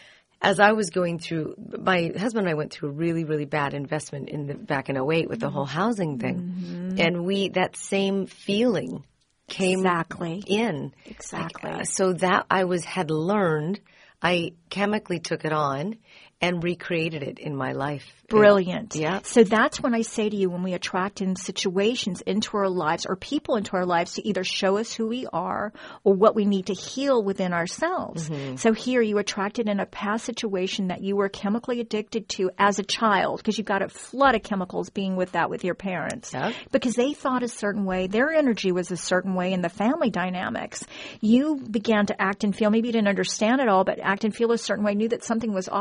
S1: As I was going through, my husband and I went through a really, really bad investment in the, back in oh eight with the whole housing thing. Mm-hmm. And we, that same feeling came
S2: exactly.
S1: in.
S2: Exactly.
S1: Like, uh, so that I was had learned, I chemically took it on and recreated it in my life.
S2: Brilliant.
S1: Yeah.
S2: So that's when I say to you, when we attract in situations into our lives or people into our lives to either show us who we are or what we need to heal within ourselves. Mm-hmm. So here you attracted in a past situation that you were chemically addicted to as a child because you've got a flood of chemicals being with that with your parents.
S1: Yeah.
S2: Because they thought a certain way. Their energy was a certain way in the family dynamics. You began to act and feel, maybe you didn't understand it all, but act and feel a certain way, knew that something was off and wrong.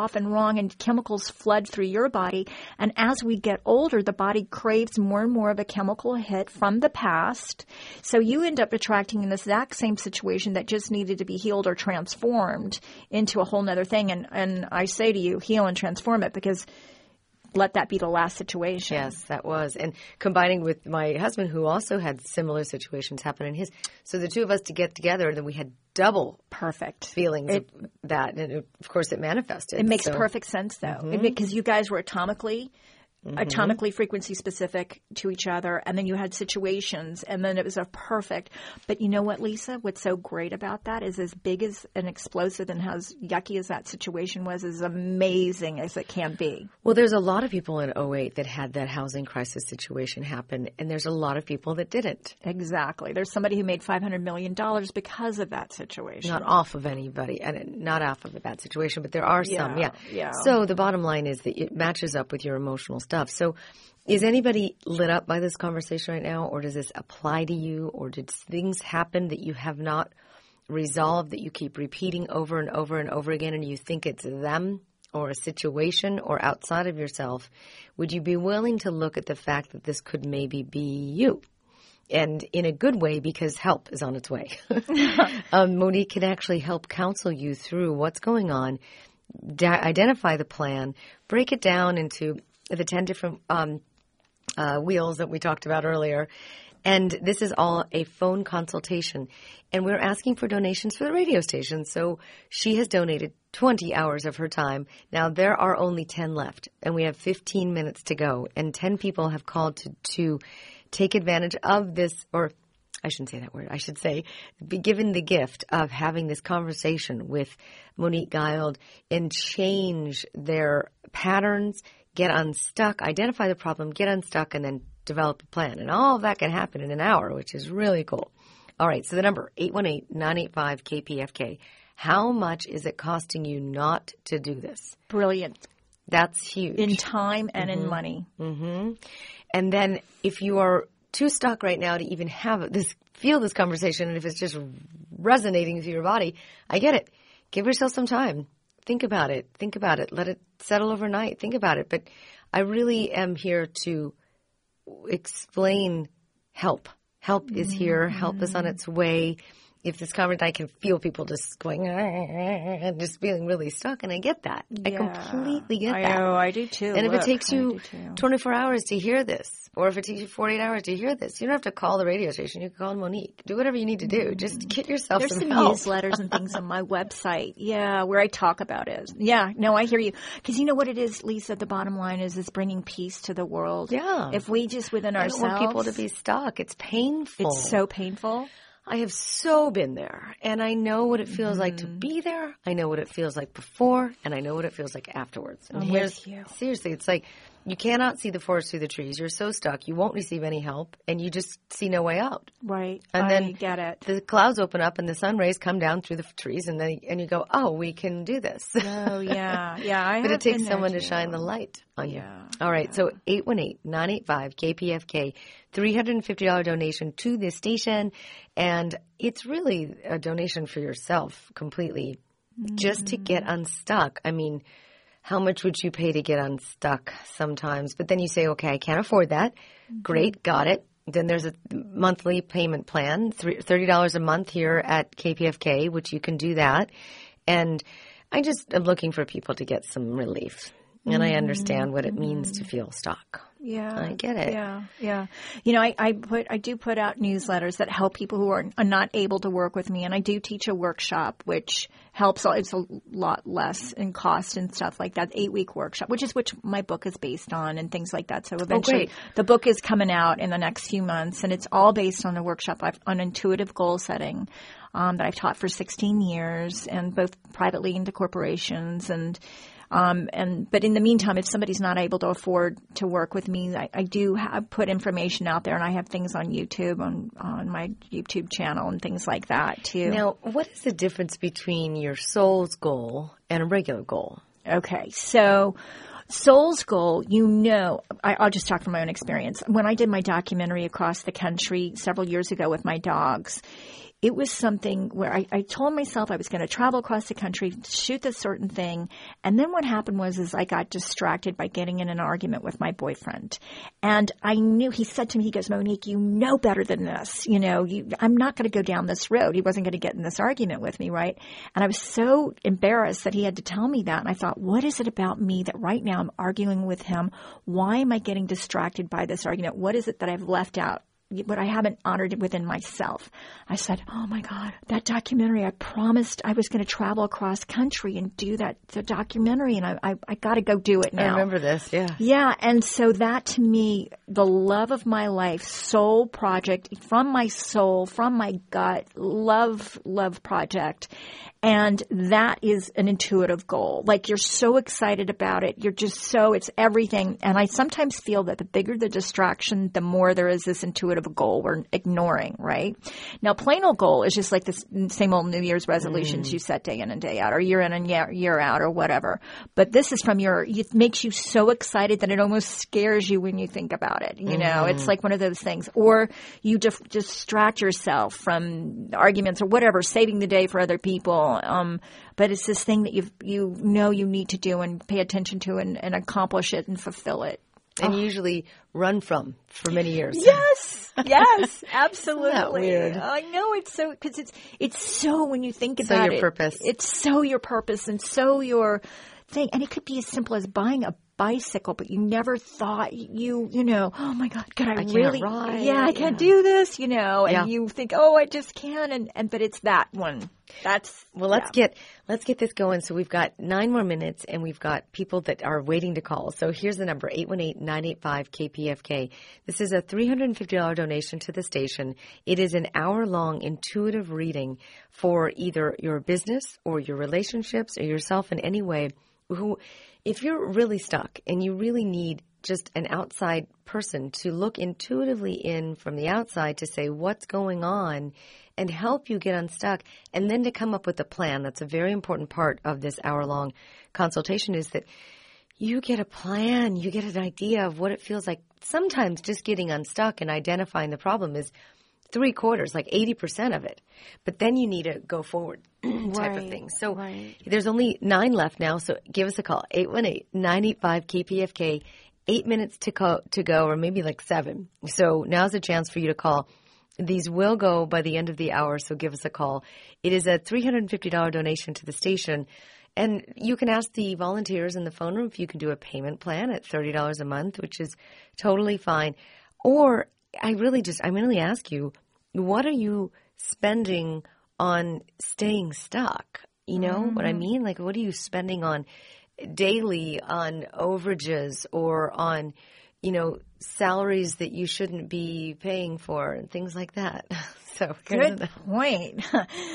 S2: along and chemicals flood through your body. And as we get older, the body craves more and more of a chemical hit from the past. So you end up attracting this exact same situation that just needed to be healed or transformed into a whole nother thing. And, and I say to you, heal and transform it, because let that be the last situation.
S1: Yes, that was. And combining with my husband, who also had similar situations happen in his. So the two of us to get together, then we had double
S2: perfect
S1: feelings
S2: it,
S1: of that. And it, of course, it manifested.
S2: It makes
S1: so.
S2: perfect sense, though,
S1: Mm-hmm.
S2: because you guys were atomically
S1: Mm-hmm.
S2: atomically frequency specific to each other, and then you had situations, and then it was a perfect. But you know what, Lisa? What's so great about that is, as big as and explosive and as yucky as that situation was, as amazing as it can be.
S1: Well, there's a lot of people in oh eight that had that housing crisis situation happen, and there's a lot of people that didn't.
S2: Exactly. There's somebody who made five hundred million dollars because of that situation.
S1: Not off of anybody, and not off of a bad situation, but there are some, yeah.
S2: yeah.
S1: So the bottom line is that it matches up with your emotional stuff. So is anybody lit up by this conversation right now, or does this apply to you, or did things happen that you have not resolved that you keep repeating over and over and over again, and you think it's them or a situation or outside of yourself? Would you be willing to look at the fact that this could maybe be you? And in a good way, because help is on its way. um, Monique can actually help counsel you through what's going on, da- identify the plan, break it down into the ten different um, uh, wheels that we talked about earlier. And this is all a phone consultation. And we're asking for donations for the radio station. So she has donated twenty hours of her time. Now, there are only ten left, and we have fifteen minutes to go. And ten people have called to, to take advantage of this, or I shouldn't say that word. I should say be given the gift of having this conversation with Monique Guild and change their patterns, get unstuck, identify the problem, get unstuck, and then develop a plan. And all of that can happen in an hour, which is really cool. All right, so the number, eight one eight, nine eight five, K P F K. How much is it costing you not to do this?
S2: Brilliant.
S1: That's huge.
S2: In time and
S1: mm-hmm.
S2: in money.
S1: Mm-hmm. And then if you are too stuck right now to even have this, feel this conversation, and if it's just resonating through your body, I get it. Give yourself some time. Think about it. Think about it. Let it settle overnight. Think about it. But I really am here to explain help. Help is here. Help is on its way. If this conference, I can feel people just going, and just feeling really stuck, and I get that.
S2: Yeah.
S1: I completely get
S2: I
S1: that.
S2: know, I do too.
S1: And if
S2: Look,
S1: it takes you twenty-four hours to hear this, or if it takes you forty-eight hours to hear this, you don't have to call the radio station. You can call Monique. Do whatever you need to do. Just get yourself
S2: There's
S1: some,
S2: some
S1: help.
S2: newsletters and things on my website, yeah, where I talk about it. Yeah, no, I hear you. Because you know what it is, Lisa, the bottom line is is bringing peace to the world.
S1: Yeah.
S2: If we just within
S1: I
S2: ourselves.
S1: don't want people to be stuck. It's painful.
S2: It's so painful.
S1: I have so been there, and I know what it feels mm-hmm. like to be there. I know what it feels like before, and I know what it feels like afterwards. And
S2: I'm
S1: here's,
S2: with you.
S1: Seriously, it's like you cannot see the forest through the trees. You're so stuck. You won't receive any help, and you just see no way out.
S2: Right.
S1: And
S2: I
S1: then
S2: get it.
S1: The clouds open up, and the sun rays come down through the trees, and then and you go, oh, we can do this.
S2: Oh, yeah. Yeah, I
S1: But
S2: have
S1: it takes
S2: been
S1: someone
S2: there
S1: to
S2: too.
S1: shine the light on you.
S2: Yeah.
S1: All right,
S2: Yeah.
S1: so eight one eight, nine eight five, K P F K, three hundred fifty dollars donation to this station, and it's really a donation for yourself completely, mm-hmm. just to get unstuck. I mean, how much would you pay to get unstuck sometimes? But then you say, okay, I can't afford that. Mm-hmm. Great, got it. Then there's a monthly payment plan, thirty dollars a month here at K P F K, which you can do that. And I just am looking for people to get some relief. And I understand what it means to feel stuck.
S2: Yeah.
S1: I get it.
S2: Yeah. Yeah. You know, I, I put, I do put out newsletters that help people who are, are not able to work with me. And I do teach a workshop, which helps. It's a lot less in cost and stuff like that. Eight week workshop, which is which my book is based on and things like that. So eventually
S1: oh,
S2: the book is coming out in the next few months, and it's all based on the workshop I've, on intuitive goal setting. Um, that I've taught for sixteen years, and both privately into corporations and Um, and but in the meantime, if somebody's not able to afford to work with me, I, I do have put information out there, and I have things on YouTube, on on my YouTube channel, and things like that too.
S1: Now, what is the difference between your soul's goal and a regular goal?
S2: Okay, so soul's goal, you know, I, I'll just talk from my own experience. When I did my documentary across the country several years ago with my dogs, it was something where I, I told myself I was going to travel across the country, shoot this certain thing. And then what happened was is I got distracted by getting in an argument with my boyfriend. And I knew, he said to me, he goes, Monique, you know better than this. You know, you, I'm not going to go down this road. He wasn't going to get in this argument with me, right? And I was so embarrassed that he had to tell me that. And I thought, what is it about me that right now I'm arguing with him? Why am I getting distracted by this argument? What is it that I've left out? What I haven't honored within myself. I said, oh my God, that documentary, I promised I was going to travel across country and do that the documentary, and I, I, I got to go do it now.
S1: I remember this, yeah.
S2: Yeah, and so that to me, the love of my life, soul project, from my soul, from my gut, love, love project. And that is an intuitive goal. Like you're so excited about it. You're just so, it's everything. And I sometimes feel that the bigger the distraction, the more there is this intuitive goal we're ignoring, right? Now, plain old goal is just like this same old New Year's resolutions mm. you set day in and day out, or year in and year, year out, or whatever. But this is from your, it makes you so excited that it almost scares you when you think about it. You know, mm. it's like one of those things. Or you dif- distract yourself from arguments or whatever, saving the day for other people. Um, but it's this thing that you you know you need to do and pay attention to and, and accomplish it and fulfill it.
S1: And
S2: oh.
S1: usually run from for many years.
S2: Yes, yes, absolutely.
S1: Isn't that weird?
S2: I know it's so because it's it's so when you think
S1: so
S2: about
S1: your
S2: it,
S1: purpose.
S2: It's so your purpose and so your thing, and it could be as simple as buying a bicycle, but you never thought you, you know, oh my God, could I,
S1: I
S2: really,
S1: can't ride.
S2: yeah, I can't yeah. do this, you know, and
S1: yeah.
S2: you think, oh, I just can, and, and, but it's that one. That's,
S1: well, let's
S2: yeah.
S1: get, let's get this going. So we've got nine more minutes and we've got people that are waiting to call. So here's the number, eight one eight, nine eight five, K P F K. This is a three hundred fifty dollars donation to the station. It is an hour-long intuitive reading for either your business or your relationships or yourself in any way. Who, if you're really stuck and you really need just an outside person to look intuitively in from the outside to say what's going on and help you get unstuck, and then to come up with a plan. That's a very important part of this hour-long consultation, is that you get a plan, you get an idea of what it feels like. Sometimes just getting unstuck and identifying the problem is three quarters, like eighty percent of it. But then you need to go forward type
S2: right,
S1: of thing. So
S2: right.
S1: there's only nine left now, so give us a call, eight one eight, nine eight five, K P F K. Eight minutes to, co- to go, or maybe like seven. So now's a chance for you to call. These will go by the end of the hour, so give us a call. It is a three hundred fifty dollars donation to the station. And you can ask the volunteers in the phone room if you can do a payment plan at thirty dollars a month, which is totally fine. Or I really just, I really ask you, what are you spending on staying stuck? You know mm-hmm. what I mean? Like, what are you spending on daily on overages or on, you know, salaries that you shouldn't be paying for and things like that? So
S2: good point.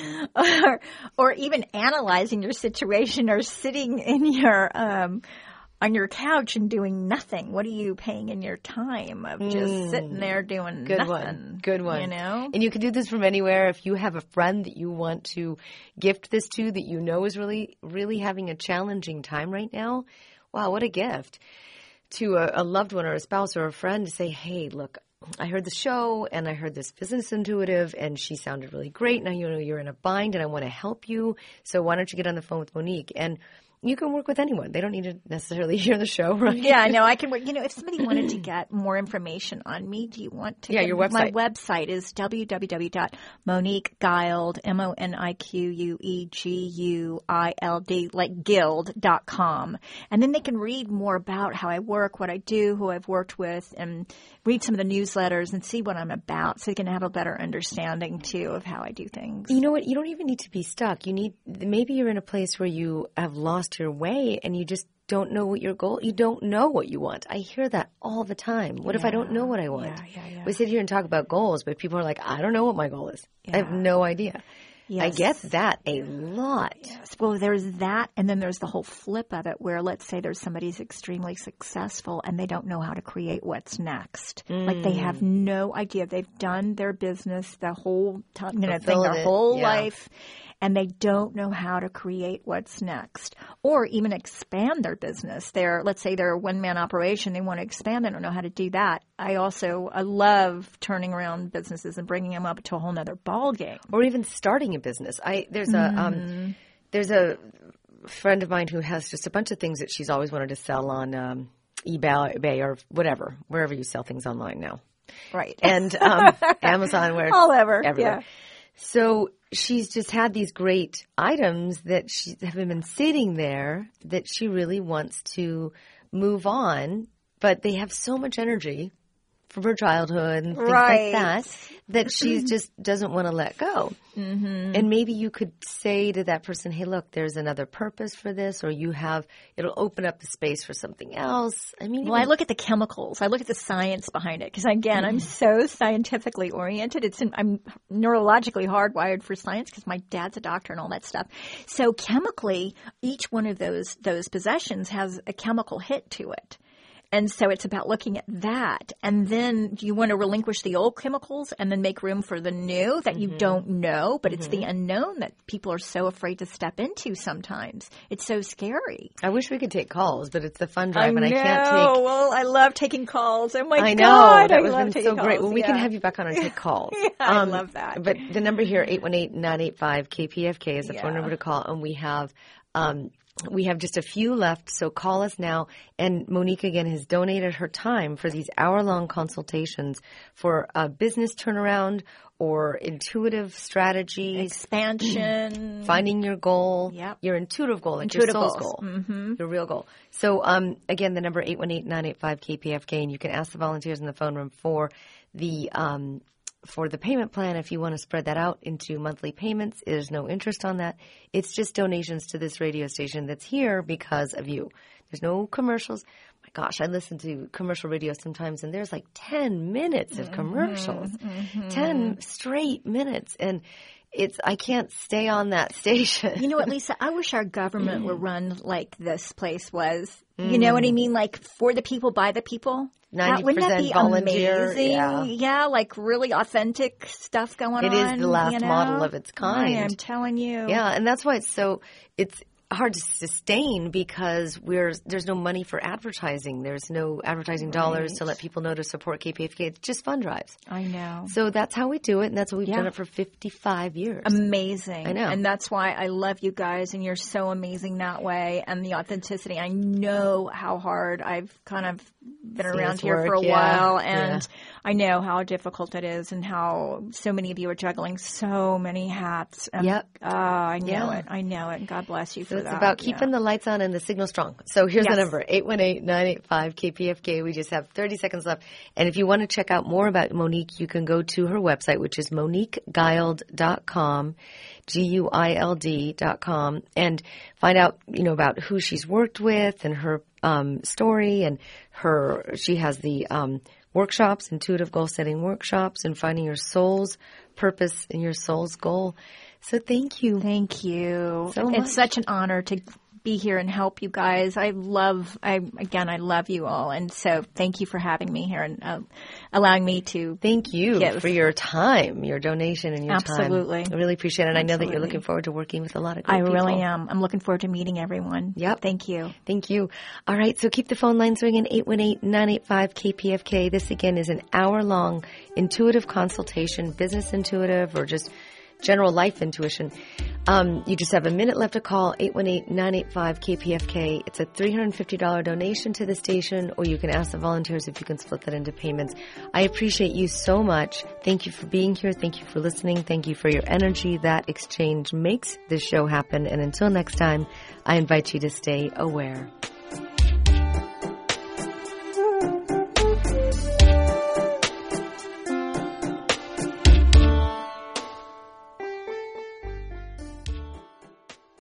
S2: or, or even analyzing your situation or sitting in your um, on your couch and doing nothing. What are you paying in your time of just mm. sitting there doing
S1: Good
S2: nothing?
S1: One. Good one.
S2: You know?
S1: And you can do this from anywhere. If you have a friend that you want to gift this to that you know is really, really having a challenging time right now, wow, what a gift. To a, a loved one or a spouse or a friend to say, hey, look, I heard the show and I heard this business intuitive and she sounded really great. Now you know you're in a bind and I want to help you. So why don't you get on the phone with Monique? And you can work with anyone. They don't need to necessarily hear the show, right?
S2: Yeah, no, I can work. You know, if somebody wanted to get more information on me, do you want to?
S1: Yeah,
S2: get,
S1: your website.
S2: My website is w w w dot monique guild, M O N I Q U E G U I L D, like guild dot com. And then they can read more about how I work, what I do, who I've worked with, and read some of the newsletters and see what I'm about so they can have a better understanding, too, of how I do things.
S1: You know what? You don't even need to be stuck. You need, maybe you're in a place where you have lost your way and you just don't know what your goal, you don't know what you want. I hear that all the time. What
S2: yeah.
S1: if I don't know what I want?
S2: Yeah, yeah, yeah.
S1: We sit here and talk about goals, but people are like, I don't know what my goal is. Yeah. I have no idea. Yes. I get that a lot.
S2: Yes. Well, there's that, and then there's the whole flip of it where let's say there's somebody who's extremely successful and they don't know how to create what's next. Mm. Like they have no idea. They've done their business the whole time, you know, thing, their whole
S1: yeah.
S2: life. and they don't know how to create what's next or even expand their business. They're, let's say they're a one-man operation. They want to expand. They don't know how to do that. I also I love turning around businesses and bringing them up to a whole nother ball game.
S1: Or even starting a business. I There's a, mm. um, there's a friend of mine who has just a bunch of things that she's always wanted to sell on um, eBay, eBay or whatever, wherever you sell things online now.
S2: Right.
S1: And um, Amazon, where
S2: all over,
S1: everywhere.
S2: Yeah.
S1: So she's just had these great items that she have been sitting there that she really wants to move on, but they have so much energy from her childhood and things
S2: right.
S1: like that that she just doesn't want to let go.
S2: Mm-hmm.
S1: And maybe you could say to that person, hey, look, there's another purpose for this, or you have, it'll open up the space for something else. I mean,
S2: well, even, I look at the chemicals. I look at the science behind it because, again, mm-hmm. I'm so scientifically oriented. It's in, I'm neurologically hardwired for science because my dad's a doctor and all that stuff. So chemically, each one of those those possessions has a chemical hit to it. And so it's about looking at that. And then do you want to relinquish the old chemicals and then make room for the new that mm-hmm. you don't know, but mm-hmm. it's the unknown that people are so afraid to step into sometimes. It's so scary.
S1: I wish we could take calls, but it's the fun drive
S2: I
S1: and
S2: know.
S1: I can't take.
S2: Well, I love taking calls. Oh, my
S1: I know.
S2: God.
S1: That
S2: I
S1: was
S2: love
S1: been
S2: taking
S1: so
S2: calls.
S1: great. Well, we
S2: yeah.
S1: can have you back on and take calls.
S2: yeah, um, I love that.
S1: But the number here, eight one eight, nine eight five, K P F K is the
S2: yeah.
S1: phone number to call. And we have um, we have just a few left, so call us now. And Monique, again, has donated her time for these hour-long consultations for a business turnaround or intuitive strategies.
S2: Expansion.
S1: Finding your goal.
S2: Yep.
S1: Your intuitive goal, like
S2: intuitive
S1: your soul's
S2: goals.
S1: goal.
S2: Mm-hmm.
S1: Your real goal. So, um, again, the number eight one eight, nine eight five, K P F K, and you can ask the volunteers in the phone room for the um, for the payment plan. If you want to spread that out into monthly payments, there's no interest on that. It's just donations to this radio station that's here because of you. There's no commercials. My gosh, I listen to commercial radio sometimes, and there's like ten minutes of commercials, mm-hmm. ten straight minutes, and it's I can't stay on that station.
S2: You know what, Lisa? I wish our government were run like this place was. Mm. You know what I mean? Like for the people, by the people.
S1: ninety percent
S2: wouldn't that be
S1: volunteer.
S2: Amazing?
S1: Yeah.
S2: yeah, like really authentic stuff going
S1: it
S2: on.
S1: It is the last
S2: you know?
S1: model of its kind.
S2: I am telling you.
S1: Yeah, and that's why it's so it's hard to sustain because we're there's no money for advertising. There's no advertising right. dollars to let people know to support K P F K. It's just fund drives.
S2: I know.
S1: So that's how we do it, and that's what we've
S2: yeah.
S1: done it for fifty-five years.
S2: Amazing.
S1: I know.
S2: And that's why I love you guys, and you're so amazing that way, and the authenticity. I know how hard I've kind of been
S1: See
S2: around here
S1: work,
S2: for a
S1: yeah.
S2: while, and
S1: yeah.
S2: I know how difficult it is and how so many of you are juggling so many hats. And,
S1: yep.
S2: Oh, I know
S1: yeah.
S2: it. I know it. God bless you
S1: so
S2: for
S1: it's
S2: that.
S1: It's about keeping
S2: yeah.
S1: the lights on and the signal strong. So here's
S2: yes.
S1: the number, eight one eight, nine eight five, K P F K. We just have thirty seconds left. And if you want to check out more about Monique, you can go to her website, which is monique guild dot com, G U I L D dot com, and find out, you know, about who she's worked with and her um, story, and her, she has the um, workshops, intuitive goal setting workshops, and finding your soul's purpose and your soul's goal. So thank you.
S2: Thank you.
S1: So much.
S2: It's such an honor to be here and help you guys. I love, I again, I love you all. And so thank you for having me here and uh, allowing me to
S1: Thank you
S2: give.
S1: for your time, your donation and your
S2: Absolutely.
S1: time. I really appreciate it. And
S2: Absolutely.
S1: I know that you're looking forward to working with a lot of great
S2: I
S1: people.
S2: really am. I'm looking forward to meeting everyone.
S1: Yep.
S2: Thank you.
S1: Thank you. All right. So keep the phone lines ringing, eight one eight, nine eight five, K P F K. This again is an hour long intuitive consultation, business intuitive or just general life intuition. Um, you just have a minute left to call, eight one eight, nine eight five, K P F K. It's a three hundred fifty dollars donation to the station, or you can ask the volunteers if you can split that into payments. I appreciate you so much. Thank you for being here. Thank you for listening. Thank you for your energy. That exchange makes this show happen. And until next time, I invite you to stay aware.